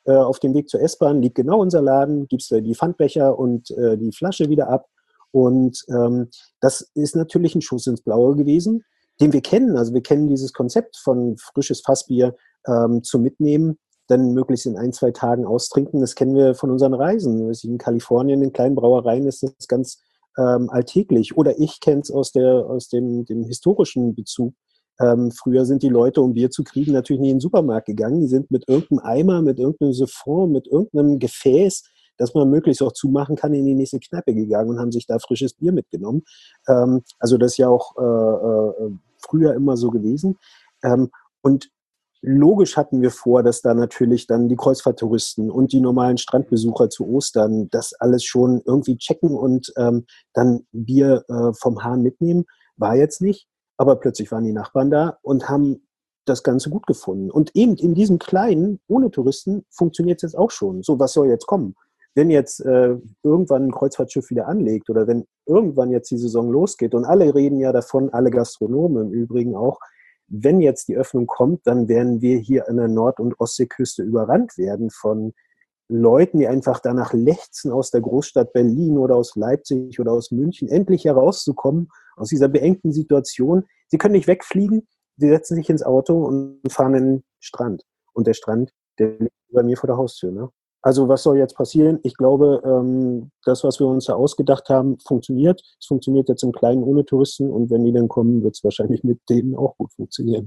Speaker 3: auf dem Weg zur S-Bahn liegt genau unser Laden, gibst du die Pfandbecher und die Flasche wieder ab. Und das ist natürlich ein Schuss ins Blaue gewesen, den wir kennen. Also wir kennen dieses Konzept von frisches Fassbier zum Mitnehmen, dann möglichst in 1, 2 Tagen austrinken. Das kennen wir von unseren Reisen. In Kalifornien, in kleinen Brauereien ist das ganz alltäglich. Oder ich kenne es aus dem historischen Bezug. Früher sind die Leute, um Bier zu kriegen, natürlich nicht in den Supermarkt gegangen. Die sind mit irgendeinem Eimer, mit irgendeinem Siphon, mit irgendeinem Gefäß, das man möglichst auch zumachen kann, in die nächste Kneipe gegangen und haben sich da frisches Bier mitgenommen. Also das ist ja auch früher immer so gewesen. Und logisch hatten wir vor, dass da natürlich dann die Kreuzfahrttouristen und die normalen Strandbesucher zu Ostern das alles schon irgendwie checken und dann Bier vom Hahn mitnehmen. War jetzt nicht, aber plötzlich waren die Nachbarn da und haben das Ganze gut gefunden. Und eben in diesem Kleinen, ohne Touristen, funktioniert es jetzt auch schon. So, was soll jetzt kommen? Wenn jetzt irgendwann ein Kreuzfahrtschiff wieder anlegt oder wenn irgendwann jetzt die Saison losgeht und alle reden ja davon, alle Gastronomen im Übrigen auch, wenn jetzt die Öffnung kommt, dann werden wir hier an der Nord- und Ostseeküste überrannt werden von Leuten, die einfach danach lechzen, aus der Großstadt Berlin oder aus Leipzig oder aus München endlich herauszukommen aus dieser beengten Situation. Sie können nicht wegfliegen, sie setzen sich ins Auto und fahren in den Strand. Und der Strand, der liegt bei mir vor der Haustür. Ne? Also was soll jetzt passieren? Ich glaube, das, was wir uns da ausgedacht haben, funktioniert. Es funktioniert jetzt im Kleinen ohne Touristen und wenn die dann kommen, wird es wahrscheinlich mit denen auch gut funktionieren.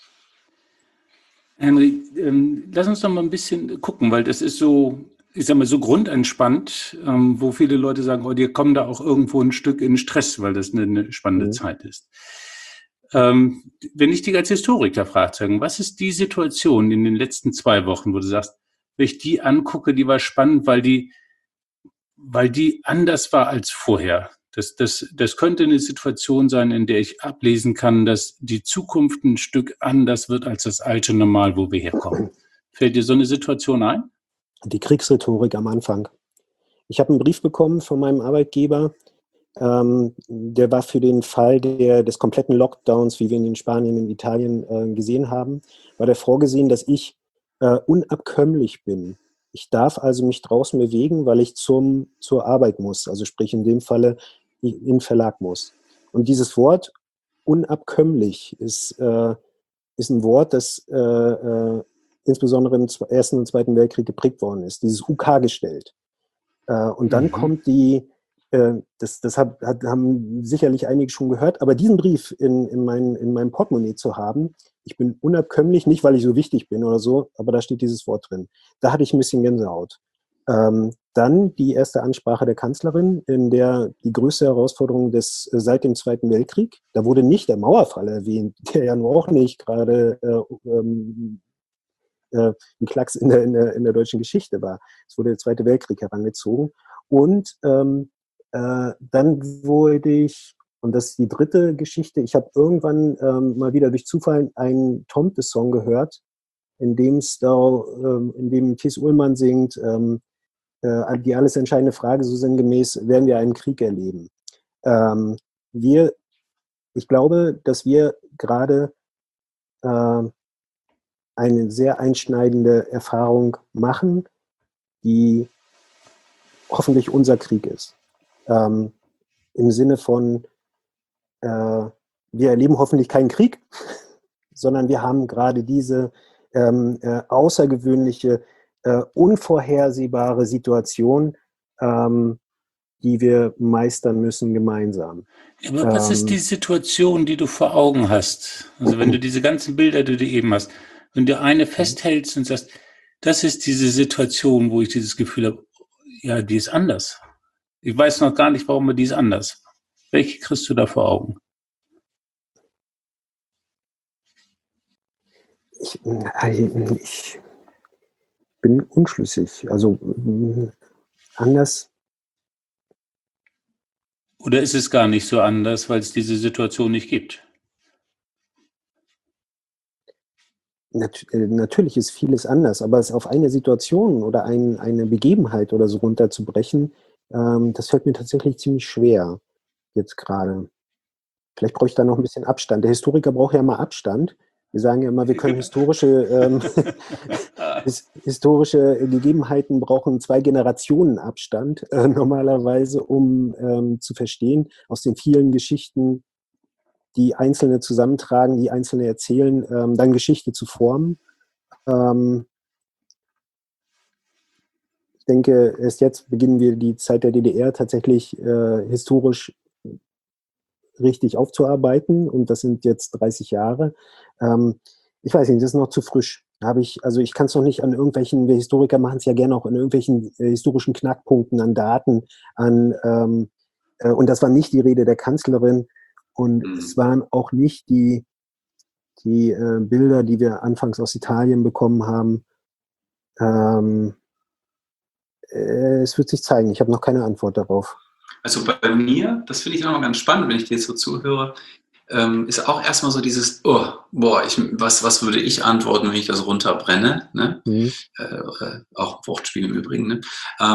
Speaker 1: Henry, lass uns doch mal ein bisschen gucken, weil das ist so, ich sag mal, so grundentspannt, wo viele Leute sagen, oh, die kommen da auch irgendwo ein Stück in Stress, weil das eine spannende Zeit ist. Wenn ich dich als Historiker frage, was ist die Situation in den letzten 2 Wochen, wo du sagst, wenn ich die angucke, die war spannend, weil die anders war als vorher. Das könnte eine Situation sein, in der ich ablesen kann, dass die Zukunft ein Stück anders wird als das alte Normal, wo wir herkommen. Fällt dir so eine Situation ein?
Speaker 3: Die Kriegsrhetorik am Anfang. Ich habe einen Brief bekommen von meinem Arbeitgeber, der war für den Fall des kompletten Lockdowns, wie wir ihn in Spanien und Italien gesehen haben, war der vorgesehen, dass ich unabkömmlich bin. Ich darf also mich draußen bewegen, weil ich zur Arbeit muss, also sprich in dem Falle in den Verlag muss. Und dieses Wort unabkömmlich ist ein Wort, das insbesondere im Ersten und Zweiten Weltkrieg geprägt worden ist, dieses UK gestellt. Und dann kommt das haben sicherlich einige schon gehört, aber diesen Brief in meinem Portemonnaie zu haben, ich bin unabkömmlich, nicht weil ich so wichtig bin oder so, aber da steht dieses Wort drin. Da hatte ich ein bisschen Gänsehaut. Dann die erste Ansprache der Kanzlerin, in der die größte Herausforderung seit dem Zweiten Weltkrieg, da wurde nicht der Mauerfall erwähnt, der ja nur auch nicht gerade ein Klacks in der deutschen Geschichte war. Es wurde der Zweite Weltkrieg herangezogen. Und dann wurde ich, und das ist die dritte Geschichte, ich habe irgendwann mal wieder durch Zufall einen Tomte-Song gehört, in dem Thies Ullmann singt, die alles entscheidende Frage, so sinngemäß, werden wir einen Krieg erleben? Ich glaube, dass wir gerade eine sehr einschneidende Erfahrung machen, die hoffentlich unser Krieg ist. Im Sinne von, wir erleben hoffentlich keinen Krieg, sondern wir haben gerade diese außergewöhnliche, unvorhersehbare Situation, die wir meistern müssen gemeinsam.
Speaker 1: Aber was ist die Situation, die du vor Augen hast? Also wenn du diese ganzen Bilder, die du eben hast, wenn du eine festhältst und sagst, das ist diese Situation, wo ich dieses Gefühl habe, ja, die ist anders. Ich weiß noch gar nicht, warum die ist anders. Welche kriegst du da vor Augen?
Speaker 3: Ich bin unschlüssig. Also anders.
Speaker 1: Oder ist es gar nicht so anders, weil es diese Situation nicht gibt?
Speaker 3: Natürlich ist vieles anders, aber es auf eine Situation oder eine Begebenheit oder so runterzubrechen, das fällt mir tatsächlich ziemlich schwer jetzt gerade. Vielleicht brauche ich da noch ein bisschen Abstand. Der Historiker braucht ja mal Abstand. Wir sagen ja immer, wir können historische Gegebenheiten brauchen 2 Generationen Abstand normalerweise, um zu verstehen, aus den vielen Geschichten, die Einzelne zusammentragen, die Einzelne erzählen, dann Geschichte zu formen. Ich denke, erst jetzt beginnen wir die Zeit der DDR tatsächlich historisch richtig aufzuarbeiten, und das sind jetzt 30 Jahre. Ich weiß nicht, das ist noch zu frisch. Ich kann es noch nicht an irgendwelchen, wir Historiker machen es ja gerne auch an irgendwelchen historischen Knackpunkten, an Daten, und das war nicht die Rede der Kanzlerin, und es waren auch nicht die Bilder, die wir anfangs aus Italien bekommen haben. Es wird sich zeigen. Ich habe noch keine Antwort darauf.
Speaker 4: Also bei mir, das finde ich auch ganz spannend, wenn ich dir jetzt so zuhöre, ist auch erstmal so dieses, was würde ich antworten, wenn ich das runterbrenne? Ne? Auch ein Wortspiel im Übrigen. Ne?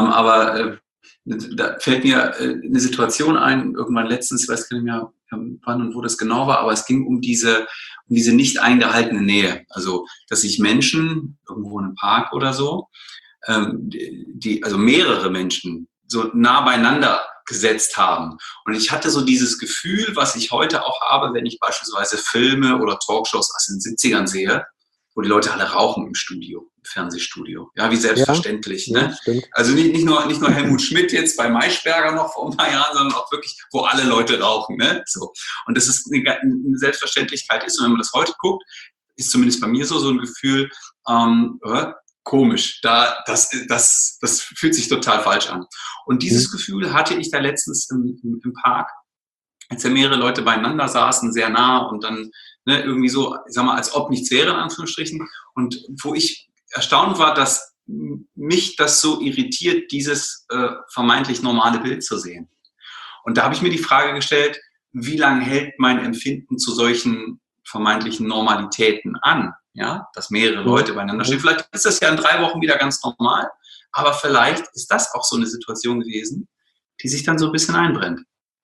Speaker 4: Da fällt mir eine Situation ein, irgendwann letztens, ich weiß gar nicht mehr, wann und wo das genau war, aber es ging um diese nicht eingehaltene Nähe. Also, dass sich Menschen irgendwo in einem Park oder so, also mehrere Menschen so nah beieinander gesetzt haben. Und ich hatte so dieses Gefühl, was ich heute auch habe, wenn ich beispielsweise Filme oder Talkshows aus den 70ern sehe, wo die Leute alle rauchen im Fernsehstudio. Ja, wie selbstverständlich.
Speaker 3: Ja,
Speaker 4: ne?
Speaker 3: Stimmt.
Speaker 4: Also nicht nur Helmut Schmidt jetzt bei Maischberger noch vor ein paar Jahren, sondern auch wirklich, wo alle Leute rauchen. Ne? So. Und das ist eine Selbstverständlichkeit ist. Und wenn man das heute guckt, ist zumindest bei mir so ein Gefühl, komisch, das fühlt sich total falsch an. Und dieses Gefühl hatte ich da letztens im Park, als ja mehrere Leute beieinander saßen, sehr nah und dann irgendwie so, ich sag mal, als ob nichts wäre, in Anführungsstrichen. Und wo ich erstaunt war, dass mich das so irritiert, dieses vermeintlich normale Bild zu sehen. Und da habe ich mir die Frage gestellt, wie lange hält mein Empfinden zu solchen vermeintlichen Normalitäten an? Ja, dass mehrere Leute beieinander stehen. Vielleicht ist das ja in 3 Wochen wieder ganz normal, aber vielleicht ist das auch so eine Situation gewesen, die sich dann so ein bisschen einbrennt.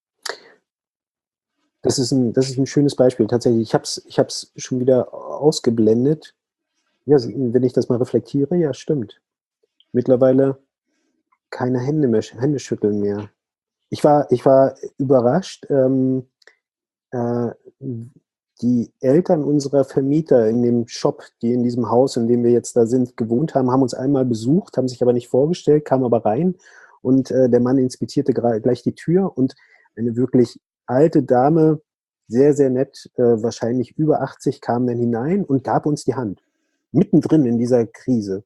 Speaker 3: Das ist ein schönes Beispiel. Tatsächlich, ich hab's schon wieder ausgeblendet. Ja, wenn ich das mal reflektiere, ja, stimmt. Mittlerweile keine Händeschütteln mehr. Ich war überrascht. Die Eltern unserer Vermieter in dem Shop, die in diesem Haus, in dem wir jetzt da sind, gewohnt haben, haben uns einmal besucht, haben sich aber nicht vorgestellt, kamen aber rein, und der Mann inspizierte gleich die Tür, und eine wirklich alte Dame, sehr, sehr nett, wahrscheinlich über 80, kam dann hinein und gab uns die Hand. Mittendrin in dieser Krise.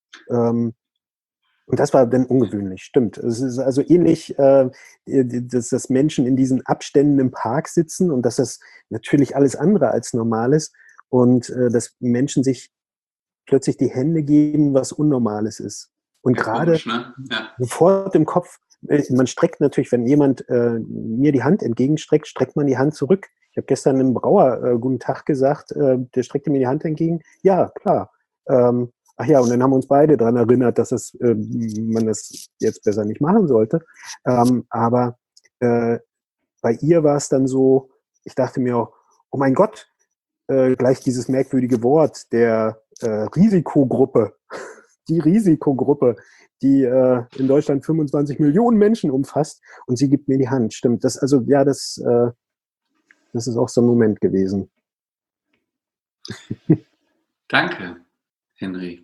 Speaker 3: Und das war dann ungewöhnlich, stimmt. Es ist also ähnlich, dass Menschen in diesen Abständen im Park sitzen und dass das natürlich alles andere als normal ist und dass Menschen sich plötzlich die Hände geben, was Unnormales ist. Und gerade sofort im Kopf, man streckt natürlich, wenn jemand mir die Hand entgegenstreckt, streckt man die Hand zurück. Ich habe gestern einem Brauer guten Tag gesagt, der streckte mir die Hand entgegen. Ja, klar. Ach ja, und dann haben wir uns beide daran erinnert, dass man das jetzt besser nicht machen sollte. Aber bei ihr war es dann so, ich dachte mir auch, oh mein Gott, gleich dieses merkwürdige Wort der Risikogruppe. Die Risikogruppe, die in Deutschland 25 Millionen Menschen umfasst, und sie gibt mir die Hand. Stimmt, das ist auch so ein Moment gewesen.
Speaker 4: Danke, Henry.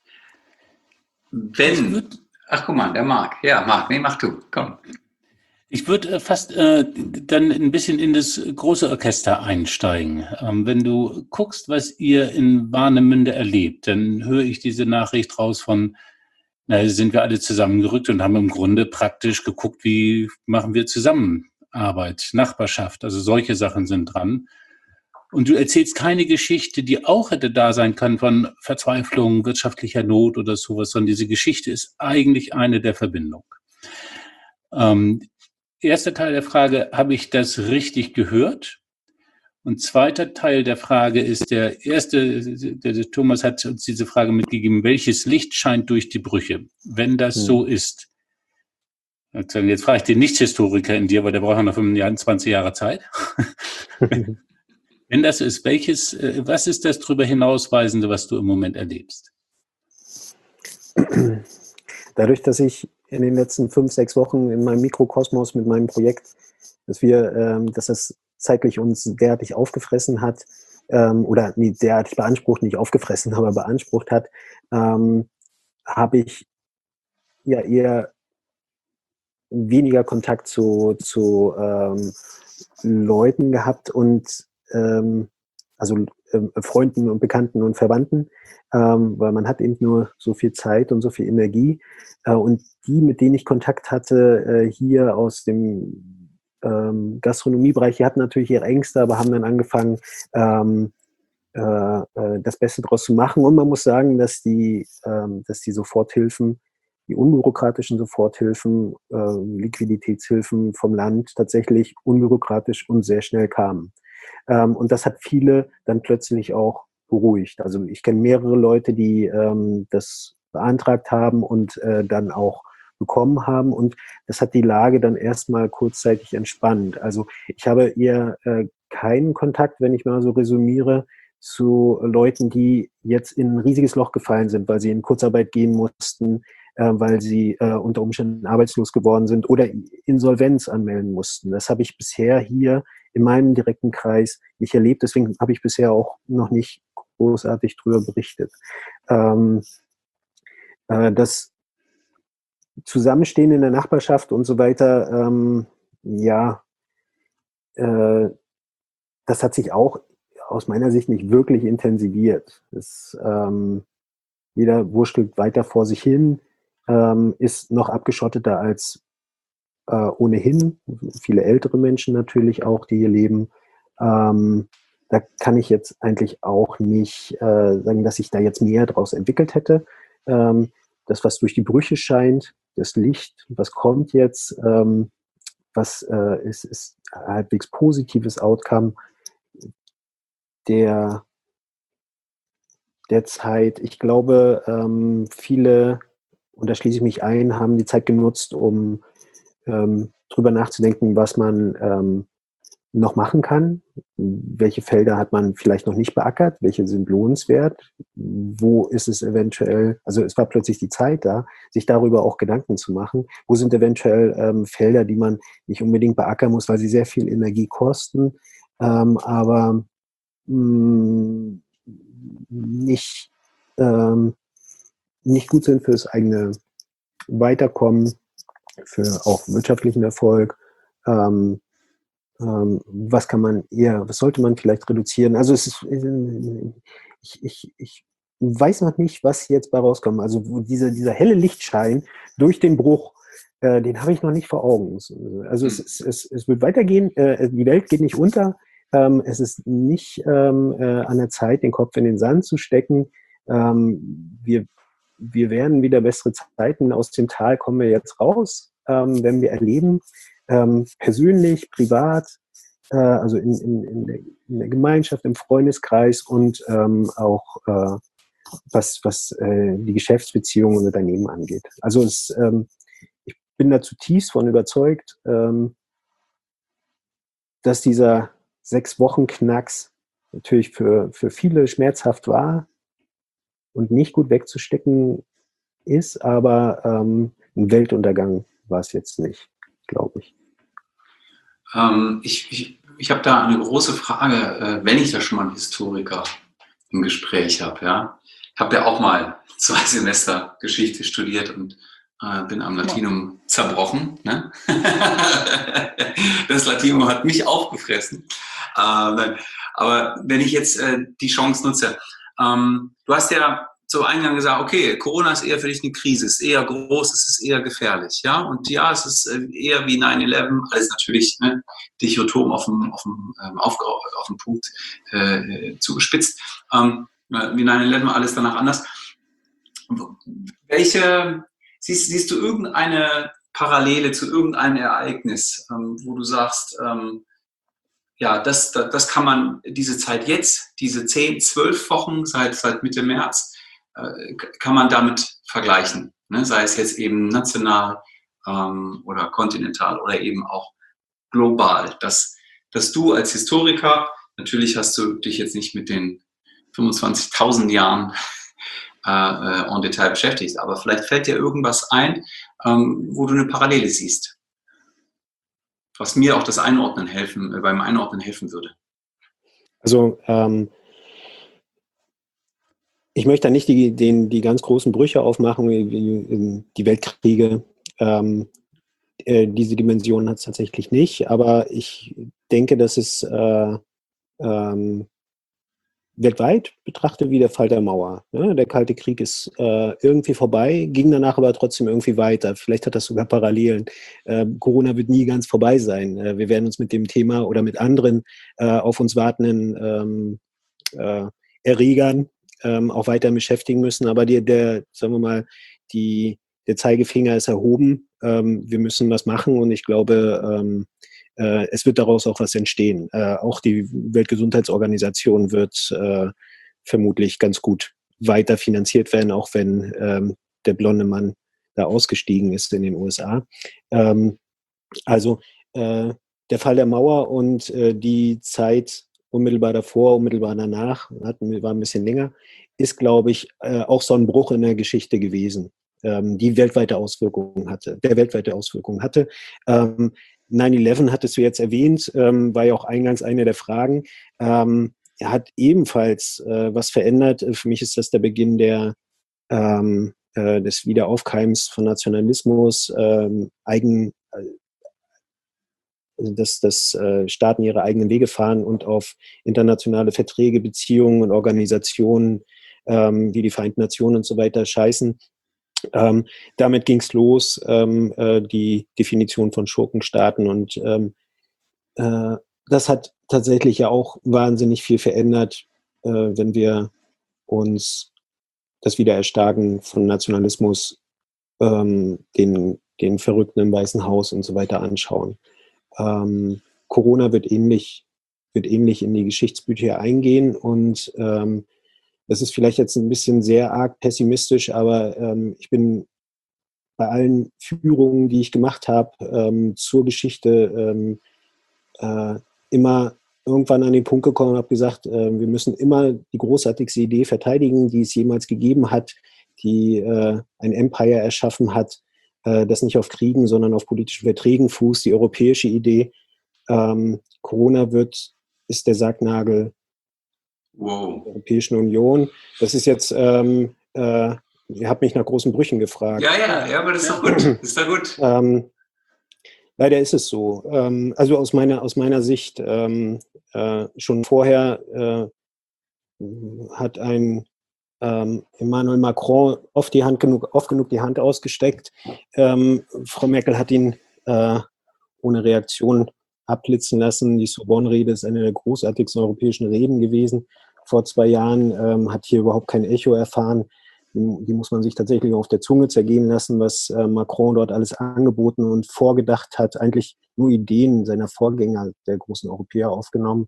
Speaker 4: Ach, guck mal, der Marc. Ja, Marc, nee, mach du, komm.
Speaker 1: Ich würde fast dann ein bisschen in das große Orchester einsteigen. Wenn du guckst, was ihr in Warnemünde erlebt, dann höre ich diese Nachricht raus von, sind wir alle zusammengerückt und haben im Grunde praktisch geguckt, wie machen wir Zusammenarbeit, Nachbarschaft, also solche Sachen sind dran. Und du erzählst keine Geschichte, die auch hätte da sein können von Verzweiflung, wirtschaftlicher Not oder sowas, sondern diese Geschichte ist eigentlich eine der Verbindung. Erster Teil der Frage, habe ich das richtig gehört? Und zweiter Teil der Frage ist, der Thomas hat uns diese Frage mitgegeben, welches Licht scheint durch die Brüche? Wenn das so ist, jetzt frage ich den Nicht-Historiker in dir, weil der braucht ja noch 25 Jahre Zeit. Wenn das ist, was ist das darüber hinausweisende, was du im Moment erlebst?
Speaker 3: Dadurch, dass ich in den letzten 5, 6 Wochen in meinem Mikrokosmos mit meinem Projekt, dass das zeitlich uns derartig aufgefressen hat, oder nee, derartig beansprucht, nicht aufgefressen, aber beansprucht hat, habe ich ja eher weniger Kontakt zu Leuten gehabt und Freunden und Bekannten und Verwandten, weil man hat eben nur so viel Zeit und so viel Energie. Und die, mit denen ich Kontakt hatte, hier aus dem Gastronomiebereich, die hatten natürlich ihre Ängste, aber haben dann angefangen, das Beste draus zu machen. Und man muss sagen, dass die Soforthilfen, die unbürokratischen Soforthilfen, Liquiditätshilfen vom Land tatsächlich unbürokratisch und sehr schnell kamen. Und das hat viele dann plötzlich auch beruhigt. Also ich kenne mehrere Leute, die das beantragt haben und dann auch bekommen haben. Und das hat die Lage dann erstmal kurzzeitig entspannt. Also ich habe eher keinen Kontakt, wenn ich mal so resümiere, zu Leuten, die jetzt in ein riesiges Loch gefallen sind, weil sie in Kurzarbeit gehen mussten, weil sie unter Umständen arbeitslos geworden sind oder Insolvenz anmelden mussten. Das habe ich bisher hier in meinem direkten Kreis nicht erlebt. Deswegen habe ich bisher auch noch nicht großartig drüber berichtet. Das Zusammenstehen in der Nachbarschaft und so weiter, das hat sich auch aus meiner Sicht nicht wirklich intensiviert. Jeder wurschtelt weiter vor sich hin, ist noch abgeschotteter als ohnehin. Viele ältere Menschen natürlich auch, die hier leben. Da kann ich jetzt eigentlich auch nicht sagen, dass sich da jetzt mehr draus entwickelt hätte. Das, was durch die Brüche scheint, das Licht, was kommt jetzt, ist halbwegs positives Outcome der Zeit. Ich glaube, viele, und da schließe ich mich ein, haben die Zeit genutzt, um drüber nachzudenken, was man noch machen kann. Welche Felder hat man vielleicht noch nicht beackert? Welche sind lohnenswert? Wo ist es eventuell, also es war plötzlich die Zeit da, sich darüber auch Gedanken zu machen. Wo sind eventuell Felder, die man nicht unbedingt beackern muss, weil sie sehr viel Energie kosten, aber nicht gut sind für das eigene Weiterkommen, für auch wirtschaftlichen Erfolg. Was sollte man vielleicht reduzieren? Also ich weiß noch nicht, was jetzt bei rauskommt. Also dieser helle Lichtschein durch den Bruch, den habe ich noch nicht vor Augen. Also es wird weitergehen, die Welt geht nicht unter. Es ist nicht an der Zeit, den Kopf in den Sand zu stecken. Wir werden wieder bessere Zeiten. Aus dem Tal kommen wir jetzt raus, wenn wir erleben, persönlich, privat, also in der Gemeinschaft, im Freundeskreis und auch was die Geschäftsbeziehungen und Unternehmen angeht. Also ich bin da zutiefst von überzeugt, dass dieser 6-Wochen-Knacks natürlich für viele schmerzhaft war und nicht gut wegzustecken ist, aber ein Weltuntergang war es jetzt nicht, glaube ich.
Speaker 4: Ich habe da eine große Frage, wenn ich da schon mal einen Historiker im Gespräch habe. Ja? Ich habe ja auch mal 2 Semester Geschichte studiert und bin am Latinum zerbrochen. Ne? Das Latinum hat mich aufgefressen. Aber wenn ich jetzt die Chance nutze, du hast ja zu Eingang gesagt, okay, Corona ist eher für dich eine Krise, es ist eher groß, es ist eher gefährlich, ja, und ja, es ist eher wie 9/11, alles natürlich dichotom auf den Punkt zugespitzt, wie 9/11, alles danach anders. Siehst du irgendeine Parallele zu irgendeinem Ereignis, wo du sagst, das kann man, diese Zeit jetzt, diese 10, 12 Wochen seit Mitte März, kann man damit vergleichen, ne? Sei es jetzt eben national oder kontinental oder eben auch global, dass du als Historiker Natürlich hast du dich jetzt nicht mit den 25.000 Jahren en Detail beschäftigt, aber vielleicht fällt dir irgendwas ein, wo du eine Parallele siehst, was mir auch beim Einordnen helfen würde.
Speaker 3: Also ich möchte da nicht die ganz großen Brüche aufmachen, wie die Weltkriege. Diese Dimension hat es tatsächlich nicht, aber ich denke, dass es weltweit betrachtet wie der Fall der Mauer. Ne? Der Kalte Krieg ist irgendwie vorbei, ging danach aber trotzdem irgendwie weiter. Vielleicht hat das sogar Parallelen. Corona wird nie ganz vorbei sein. Wir werden uns mit dem Thema oder mit anderen auf uns wartenden Erregern auch weiter beschäftigen müssen. Aber sagen wir mal, der Zeigefinger ist erhoben. Wir müssen was machen und ich glaube, es wird daraus auch was entstehen. Auch die Weltgesundheitsorganisation wird vermutlich ganz gut weiter finanziert werden, auch wenn der blonde Mann da ausgestiegen ist in den USA. Also der Fall der Mauer und die Zeit unmittelbar davor, unmittelbar danach, war ein bisschen länger, ist, glaube ich, auch so ein Bruch in der Geschichte gewesen, der weltweite Auswirkungen hatte. 9/11 hattest du jetzt erwähnt, war ja auch eingangs eine der Fragen. Er hat ebenfalls was verändert. Für mich ist das der Beginn des Wiederaufkeims von Nationalismus, dass Staaten ihre eigenen Wege fahren und auf internationale Verträge, Beziehungen und Organisationen wie die Vereinten Nationen und so weiter scheißen. Damit ging es los, die Definition von Schurkenstaaten und das hat tatsächlich ja auch wahnsinnig viel verändert, wenn wir uns das Wiedererstarken von Nationalismus, den Verrückten im Weißen Haus und so weiter anschauen. Corona wird ähnlich in die Geschichtsbücher eingehen und das ist vielleicht jetzt ein bisschen sehr arg pessimistisch, aber ich bin bei allen Führungen, die ich gemacht habe zur Geschichte, immer irgendwann an den Punkt gekommen und habe gesagt, wir müssen immer die großartigste Idee verteidigen, die es jemals gegeben hat, die ein Empire erschaffen hat, das nicht auf Kriegen, sondern auf politischen Verträgen fußt, die europäische Idee. Corona ist der Sargnagel der Europäischen Union. Das ist jetzt, ihr habt mich nach großen Brüchen gefragt.
Speaker 4: Ja, aber das ist doch gut. Das ist doch gut.
Speaker 3: Leider ist es so. Also aus meiner Sicht schon vorher hat ein Emmanuel Macron oft genug die Hand ausgestreckt. Frau Merkel hat ihn ohne Reaktion abblitzen lassen. Die Sorbonne-Rede ist eine der großartigsten europäischen Reden gewesen. Vor 2 Jahren hat hier überhaupt kein Echo erfahren. Die muss man sich tatsächlich auf der Zunge zergehen lassen, was Macron dort alles angeboten und vorgedacht hat. Eigentlich nur Ideen seiner Vorgänger, der großen Europäer, aufgenommen.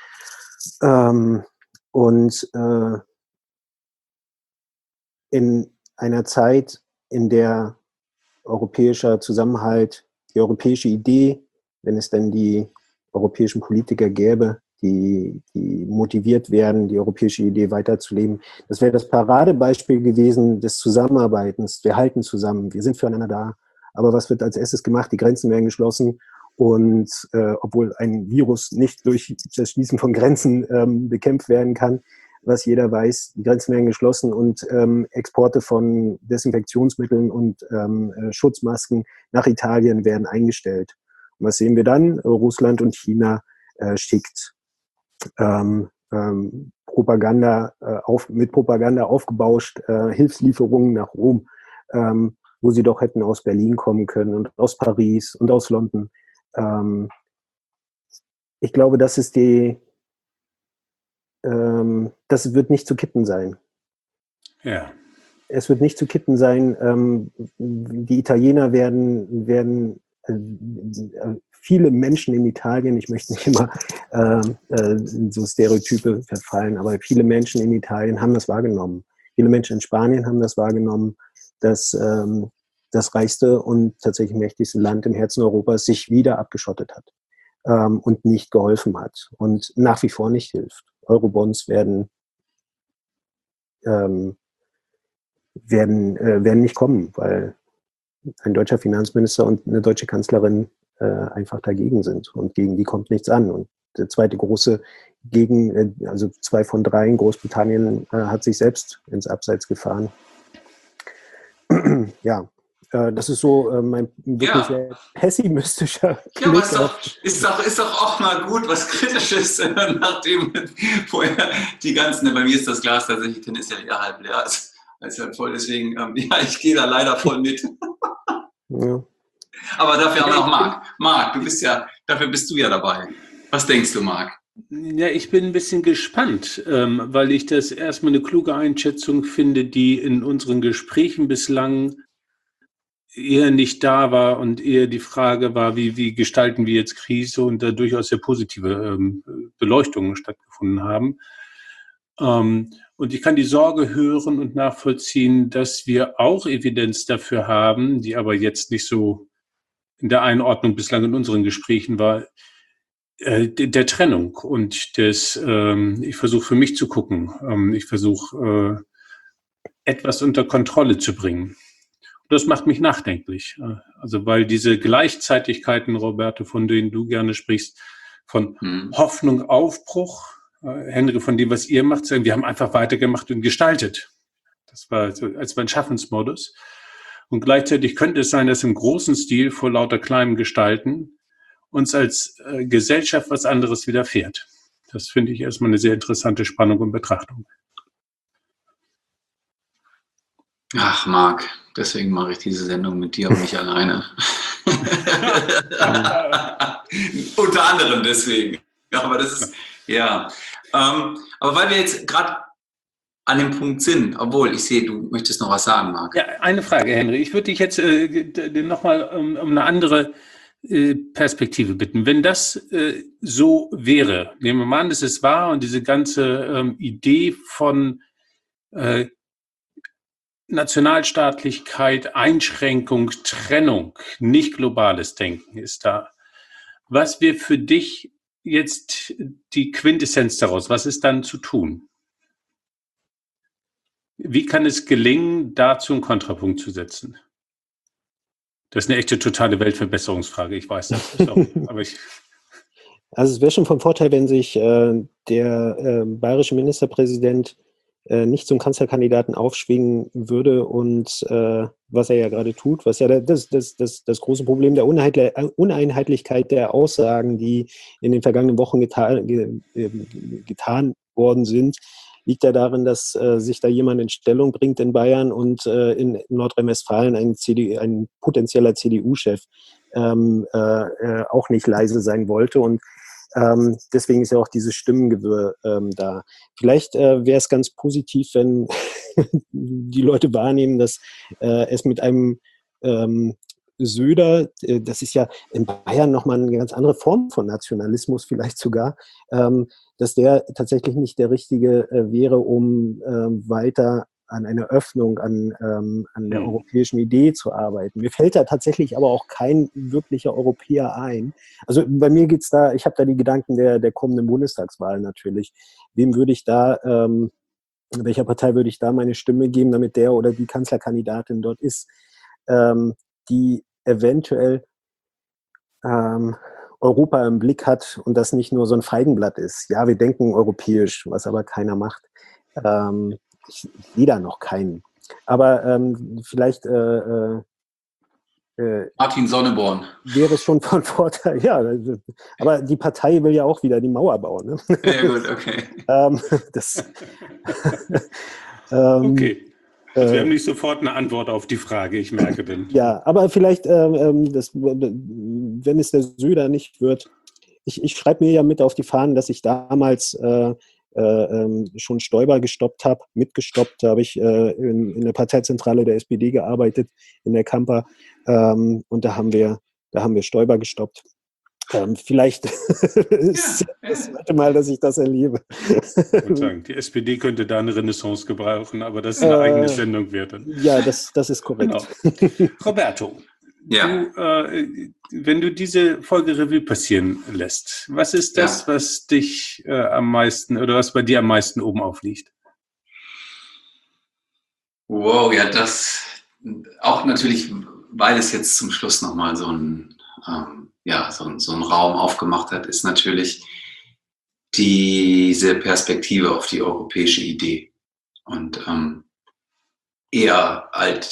Speaker 3: In einer Zeit, in der europäischer Zusammenhalt, die europäische Idee, wenn es denn die europäischen Politiker gäbe, die motiviert werden, die europäische Idee weiterzuleben. Das wäre das Paradebeispiel gewesen des Zusammenarbeitens. Wir halten zusammen, wir sind füreinander da. Aber was wird als erstes gemacht? Die Grenzen werden geschlossen. Und obwohl ein Virus nicht durch das Schließen von Grenzen bekämpft werden kann, was jeder weiß, die Grenzen werden geschlossen und Exporte von Desinfektionsmitteln und Schutzmasken nach Italien werden eingestellt. Und was sehen wir dann? Russland und China schickt Propaganda mit Propaganda aufgebauscht Hilfslieferungen nach Rom, wo sie doch hätten aus Berlin kommen können und aus Paris und aus London. Ich glaube, das wird nicht zu kitten sein.
Speaker 1: Ja.
Speaker 3: Es wird nicht zu kitten sein. Die Italiener werden viele Menschen in Italien, ich möchte nicht immer so Stereotype verfallen, aber viele Menschen in Italien haben das wahrgenommen. Viele Menschen in Spanien haben das wahrgenommen, dass das reichste und tatsächlich mächtigste Land im Herzen Europas sich wieder abgeschottet hat. und nicht geholfen hat und nach wie vor nicht hilft. Eurobonds werden nicht kommen, weil ein deutscher Finanzminister und eine deutsche Kanzlerin einfach dagegen sind und gegen die kommt nichts an. Und der zweite große also 2 von 3 in Großbritannien hat sich selbst ins Abseits gefahren. Ja, das ist so mein wirklich sehr pessimistischer
Speaker 4: Ja, aber
Speaker 3: Blick.
Speaker 4: ist doch auch mal gut, was Kritisches, nachdem vorher die ganzen, bei mir ist das Glas tatsächlich tendenziell eher halb leer als halb voll, deswegen, ja, ich gehe da leider voll mit.
Speaker 3: Ja.
Speaker 4: Aber dafür haben wir noch Marc. Marc, dafür bist du ja dabei. Was denkst du, Marc?
Speaker 1: Ja, ich bin ein bisschen gespannt, weil ich das erstmal eine kluge Einschätzung finde, die in unseren Gesprächen bislang eher nicht da war und eher die Frage war, wie gestalten wir jetzt Krise und da durchaus sehr positive Beleuchtungen stattgefunden haben. Und ich kann die Sorge hören und nachvollziehen, dass wir auch Evidenz dafür haben, die aber jetzt nicht so in der Einordnung bislang in unseren Gesprächen war, der Trennung und ich versuche für mich zu gucken, ich versuche etwas unter Kontrolle zu bringen. Und das macht mich nachdenklich. Also weil diese Gleichzeitigkeiten, Roberto, von denen du gerne sprichst, von Hoffnung, Aufbruch, Henry, von dem, was ihr macht, sagen, wir haben einfach weitergemacht und gestaltet. Das war so, als ein Schaffensmodus. Und gleichzeitig könnte es sein, dass im großen Stil vor lauter kleinem Gestalten uns als Gesellschaft was anderes widerfährt. Das finde ich erstmal eine sehr interessante Spannung und Betrachtung.
Speaker 4: Ach, Marc, deswegen mache ich diese Sendung mit dir und nicht alleine. Unter anderem deswegen. Aber das ist, ja. Aber weil wir jetzt gerade an dem Punkt sind, obwohl ich sehe, du möchtest noch was sagen, Marc.
Speaker 1: Ja, eine Frage, Henry. Ich würde dich jetzt nochmal um eine andere Perspektive bitten. Wenn das so wäre, nehmen wir mal an, dass es wahr und diese ganze Idee von Nationalstaatlichkeit, Einschränkung, Trennung, nicht globales Denken ist da. Was wäre für dich jetzt die Quintessenz daraus? Was ist dann zu tun? Wie kann es gelingen, dazu einen Kontrapunkt zu setzen? Das ist eine echte totale Weltverbesserungsfrage, ich weiß das. Aber
Speaker 3: also es wäre schon von Vorteil, wenn sich der bayerische Ministerpräsident nicht zum Kanzlerkandidaten aufschwingen würde und was er ja gerade tut, was ja das große Problem der Uneinheitlichkeit der Aussagen, die in den vergangenen Wochen getan worden sind, liegt ja darin, dass sich da jemand in Stellung bringt in Bayern und in Nordrhein-Westfalen ein potenzieller CDU-Chef auch nicht leise sein wollte und deswegen ist ja auch dieses Stimmengewirr da. Vielleicht wäre es ganz positiv, wenn die Leute wahrnehmen, dass es mit einem Söder, das ist ja in Bayern nochmal eine ganz andere Form von Nationalismus vielleicht sogar, dass der tatsächlich nicht der Richtige wäre, um weiter an einer Öffnung, an der europäischen Idee zu arbeiten. Mir fällt da tatsächlich aber auch kein wirklicher Europäer ein. Also bei mir geht's da, ich habe da die Gedanken der kommenden Bundestagswahl natürlich. Wem würde ich da, welcher Partei würde ich da meine Stimme geben, damit der oder die Kanzlerkandidatin dort ist, die eventuell Europa im Blick hat und das nicht nur so ein Feigenblatt ist. Ja, wir denken europäisch, was aber keiner macht. Ich sehe da noch keinen. Aber vielleicht
Speaker 4: Martin Sonneborn.
Speaker 3: wäre es schon von Vorteil. Ja, aber die Partei will ja auch wieder die Mauer bauen. Ne?
Speaker 4: Sehr gut, okay.
Speaker 1: Okay. Also wir haben nicht sofort eine Antwort auf die Frage, ich merke denn.
Speaker 3: Ja, aber vielleicht, wenn es der Söder nicht wird, ich schreibe mir ja mit auf die Fahnen, dass ich damals schon Stoiber mitgestoppt habe ich in der Parteizentrale der SPD gearbeitet, in der Kampa, und da haben wir Stoiber gestoppt. Vielleicht ist das zweite Mal, dass ich das erlebe.
Speaker 1: Die SPD könnte da eine Renaissance gebrauchen, aber das ist eine eigene Sendung wert.
Speaker 3: Ja, das ist korrekt.
Speaker 1: Genau. Roberto,
Speaker 4: Ja.
Speaker 1: Wenn du diese Folge Revue passieren lässt, was ist das, was dich am meisten oder was bei dir am meisten oben aufliegt?
Speaker 4: Wow, ja, das auch natürlich, weil es jetzt zum Schluss nochmal so ein Raum aufgemacht hat, ist natürlich diese Perspektive auf die europäische Idee und eher halt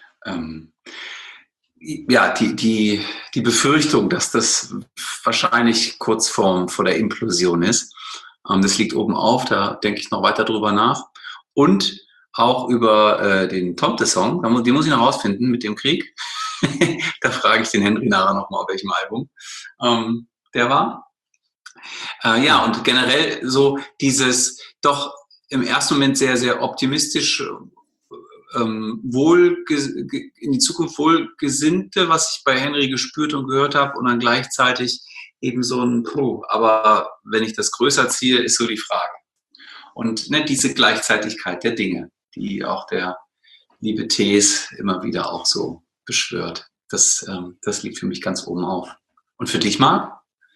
Speaker 4: die Befürchtung, dass das wahrscheinlich kurz vor der Implosion ist. Das liegt oben auf, da denke ich noch weiter drüber nach. Und auch über den Tomte-Song, den muss ich noch rausfinden mit dem Krieg. Da frage ich den Henry nachher nochmal, auf welchem Album der war. Und generell so dieses doch im ersten Moment sehr, sehr optimistisch in die Zukunft wohlgesinnte, was ich bei Henry gespürt und gehört habe, und dann gleichzeitig eben so ein aber wenn ich das größer ziehe, ist so die Frage. Und diese Gleichzeitigkeit der Dinge, die auch der liebe Thees immer wieder auch so beschwört. Das liegt für mich ganz oben auf. Und für dich, Marc?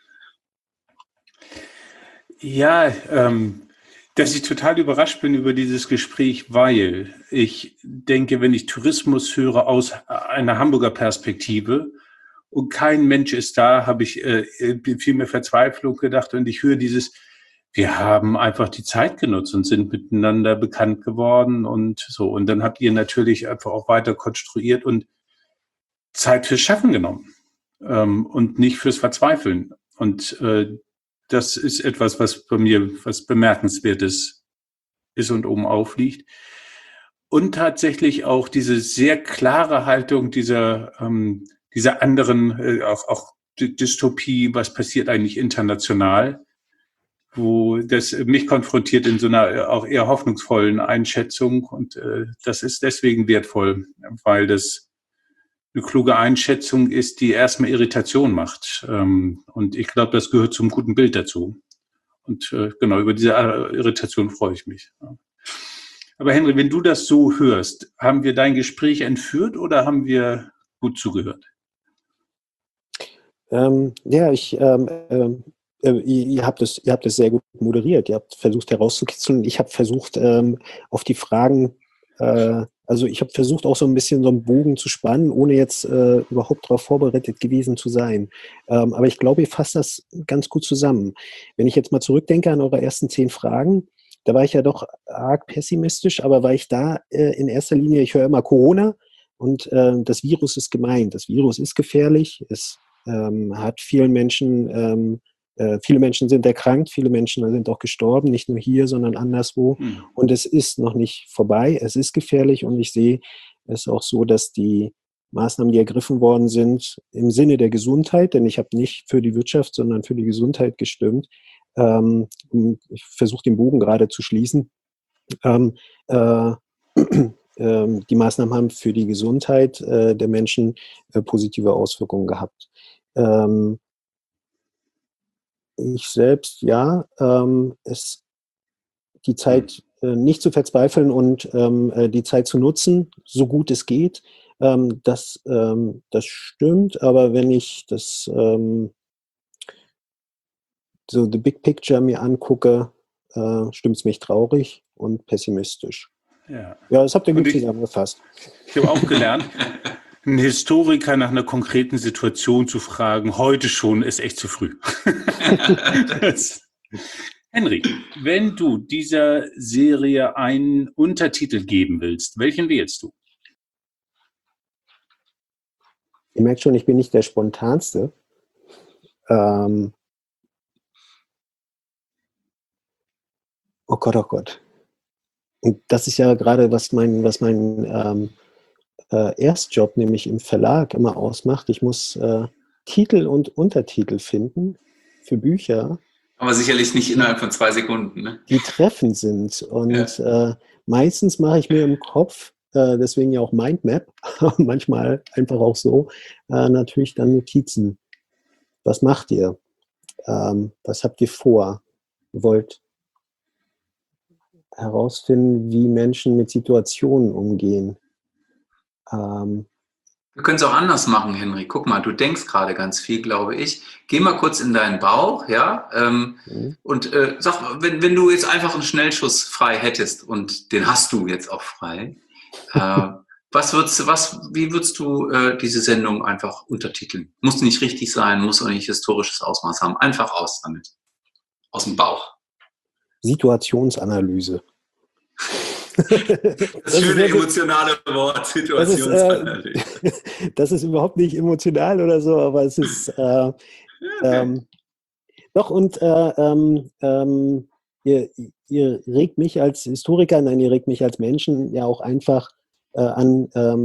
Speaker 1: Ja, dass ich total überrascht bin über dieses Gespräch, weil ich denke, wenn ich Tourismus höre aus einer Hamburger Perspektive und kein Mensch ist da, habe ich viel mehr Verzweiflung gedacht, und ich höre wir haben einfach die Zeit genutzt und sind miteinander bekannt geworden und so. Und dann habt ihr natürlich einfach auch weiter konstruiert und Zeit fürs Schaffen genommen und nicht fürs Verzweifeln. Und das ist etwas, was bei mir was Bemerkenswertes ist und oben aufliegt. Und tatsächlich auch diese sehr klare Haltung dieser anderen, auch Dystopie, was passiert eigentlich international, wo das mich konfrontiert in so einer auch eher hoffnungsvollen Einschätzung. Und das ist deswegen wertvoll, weil das eine kluge Einschätzung ist, die erstmal Irritation macht. Und ich glaube, das gehört zum guten Bild dazu. Und genau, über diese Irritation freue ich mich. Aber Henry, wenn du das so hörst, haben wir dein Gespräch entführt oder haben wir gut zugehört?
Speaker 3: Ihr habt es sehr gut moderiert. Ihr habt versucht herauszukitzeln. Ich habe versucht, auf die Fragen, ich habe versucht, auch so ein bisschen so einen Bogen zu spannen, ohne jetzt überhaupt darauf vorbereitet gewesen zu sein. Aber ich glaube, ihr fasst das ganz gut zusammen. Wenn ich jetzt mal zurückdenke an eure ersten 10 Fragen, da war ich ja doch arg pessimistisch, aber war ich da in erster Linie, ich höre immer Corona und das Virus ist gemein. Das Virus ist gefährlich. Es hat viele Menschen sind erkrankt, viele Menschen sind auch gestorben, nicht nur hier, sondern anderswo. Und es ist noch nicht vorbei, es ist gefährlich, und ich sehe es auch so, dass die Maßnahmen, die ergriffen worden sind, im Sinne der Gesundheit, denn ich habe nicht für die Wirtschaft, sondern für die Gesundheit gestimmt. Ich versuche den Bogen gerade zu schließen. Die Maßnahmen haben für die Gesundheit der Menschen positive Auswirkungen gehabt. Ich selbst, die Zeit nicht zu verzweifeln und die Zeit zu nutzen, so gut es geht, das stimmt, aber wenn ich so the big picture mir angucke, stimmt es mich traurig und pessimistisch. Ja, das habt ihr gut zusammengefasst.
Speaker 1: Ich habe auch gelernt, einen Historiker nach einer konkreten Situation zu fragen, heute schon, ist echt zu früh. Henry, wenn du dieser Serie einen Untertitel geben willst, welchen wählst du?
Speaker 3: Ihr merkt schon, ich bin nicht der Spontanste. Oh Gott. Und das ist ja gerade, was mein Erstjob, nämlich im Verlag, immer ausmacht. Ich muss Titel und Untertitel finden für Bücher.
Speaker 4: Aber sicherlich nicht innerhalb von 2 Sekunden. Ne?
Speaker 3: Die treffend sind. Und meistens mache ich mir im Kopf, deswegen ja auch Mindmap, manchmal einfach auch so, natürlich dann Notizen. Was macht ihr? Was habt ihr vor? Ihr wollt herausfinden, wie Menschen mit Situationen umgehen.
Speaker 4: Wir können es auch anders machen, Henry. Guck mal, du denkst gerade ganz viel, glaube ich. Geh mal kurz in deinen Bauch, ja, und sag, wenn du jetzt einfach einen Schnellschuss frei hättest, und den hast du jetzt auch frei, wie würdest du diese Sendung einfach untertiteln? Muss nicht richtig sein, muss auch nicht historisches Ausmaß haben. Einfach aus damit. Aus dem Bauch.
Speaker 3: Situationsanalyse.
Speaker 4: Das schöne emotionale Wort, Situationsanalyse.
Speaker 3: Das ist überhaupt nicht emotional oder so, aber es ist doch, und ihr regt mich als Historiker, nein, ihr regt mich als Menschen ja auch einfach an,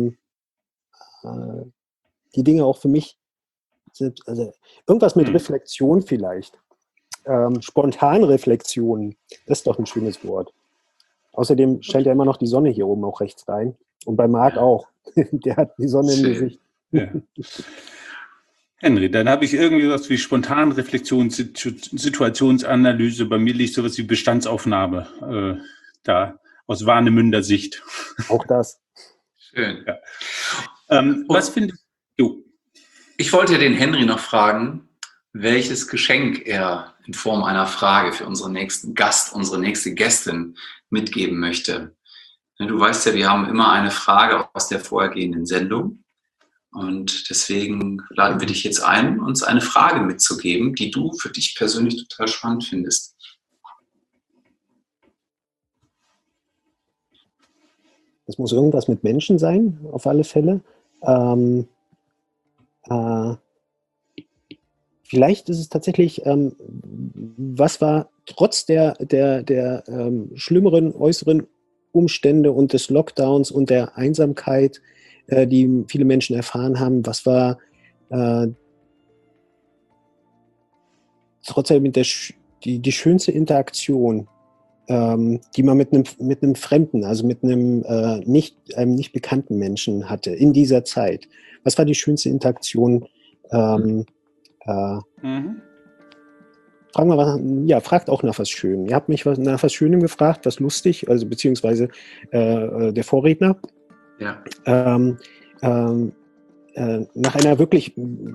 Speaker 3: die Dinge auch für mich, also irgendwas mit Reflexion vielleicht. Spontanreflexion, das ist doch ein schönes Wort. Außerdem scheint ja immer noch die Sonne hier oben auch rechts rein. Und bei Marc auch. Der hat die Sonne im Gesicht.
Speaker 1: Ja. Henry, dann habe ich irgendwie was wie Spontanreflexion, Situationsanalyse. Bei mir liegt sowas wie Bestandsaufnahme da aus Warnemünder Sicht.
Speaker 3: Auch das.
Speaker 4: Schön.
Speaker 1: Ja. Was findest du?
Speaker 4: Ich wollte den Henry noch fragen, welches Geschenk er in Form einer Frage für unseren nächsten Gast, unsere nächste Gästin mitgeben möchte. Du weißt ja, wir haben immer eine Frage aus der vorhergehenden Sendung. Und deswegen laden wir dich jetzt ein, uns eine Frage mitzugeben, die du für dich persönlich total spannend findest.
Speaker 3: Das muss irgendwas mit Menschen sein, auf alle Fälle. Vielleicht ist es tatsächlich, was war trotz der schlimmeren äußeren Umstände und des Lockdowns und der Einsamkeit, die viele Menschen erfahren haben, was war trotzdem die schönste Interaktion, die man mit einem Fremden, also mit einem nicht bekannten Menschen hatte in dieser Zeit? Was war die schönste Interaktion? Fragt auch nach was Schönem. Ihr habt mich nach was Schönem gefragt, was lustig, also beziehungsweise der Vorredner.
Speaker 4: Ja.
Speaker 3: Nach einer wirklich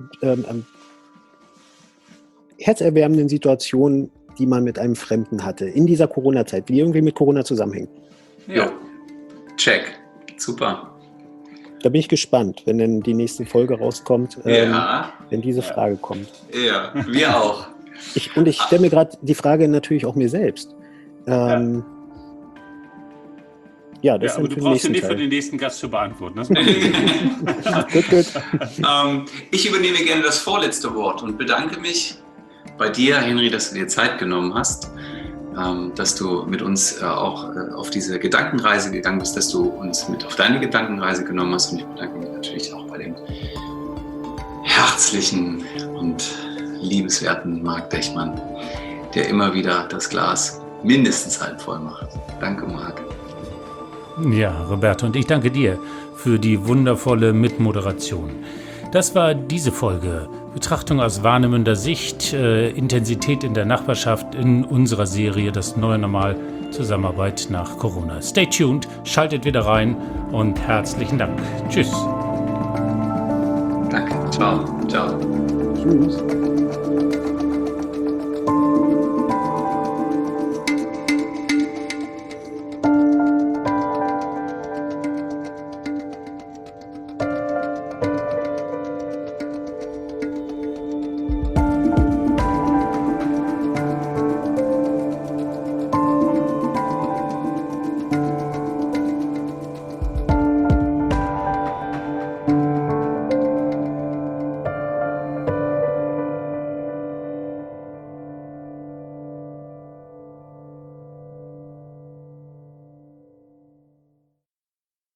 Speaker 3: herzerwärmenden Situation, die man mit einem Fremden hatte, in dieser Corona-Zeit, die irgendwie mit Corona zusammenhängt.
Speaker 4: Ja, check. Super.
Speaker 3: Da bin ich gespannt, wenn dann die nächste Folge rauskommt, wenn diese Frage kommt.
Speaker 4: Ja, wir auch.
Speaker 3: Ich stelle mir gerade die Frage natürlich auch mir selbst. Das
Speaker 1: aber du brauchst sie nicht für den nächsten Gast zu beantworten. Das gut.
Speaker 4: Ich übernehme gerne das vorletzte Wort und bedanke mich bei dir, Henry, dass du dir Zeit genommen hast, dass du mit uns auch auf diese Gedankenreise gegangen bist, dass du uns mit auf deine Gedankenreise genommen hast. Und ich bedanke mich natürlich auch bei dem herzlichen und liebenswerten Marc Dechmann, der immer wieder das Glas mindestens halb voll macht. Danke, Marc.
Speaker 1: Ja, Roberto, und ich danke dir für die wundervolle Mitmoderation. Das war diese Folge. Betrachtung aus Warnemünder Sicht, Intensität in der Nachbarschaft in unserer Serie Das neue Normal, Zusammenarbeit nach Corona. Stay tuned, schaltet wieder rein und herzlichen Dank. Tschüss.
Speaker 4: Danke. Ciao. Ciao.
Speaker 3: Tschüss.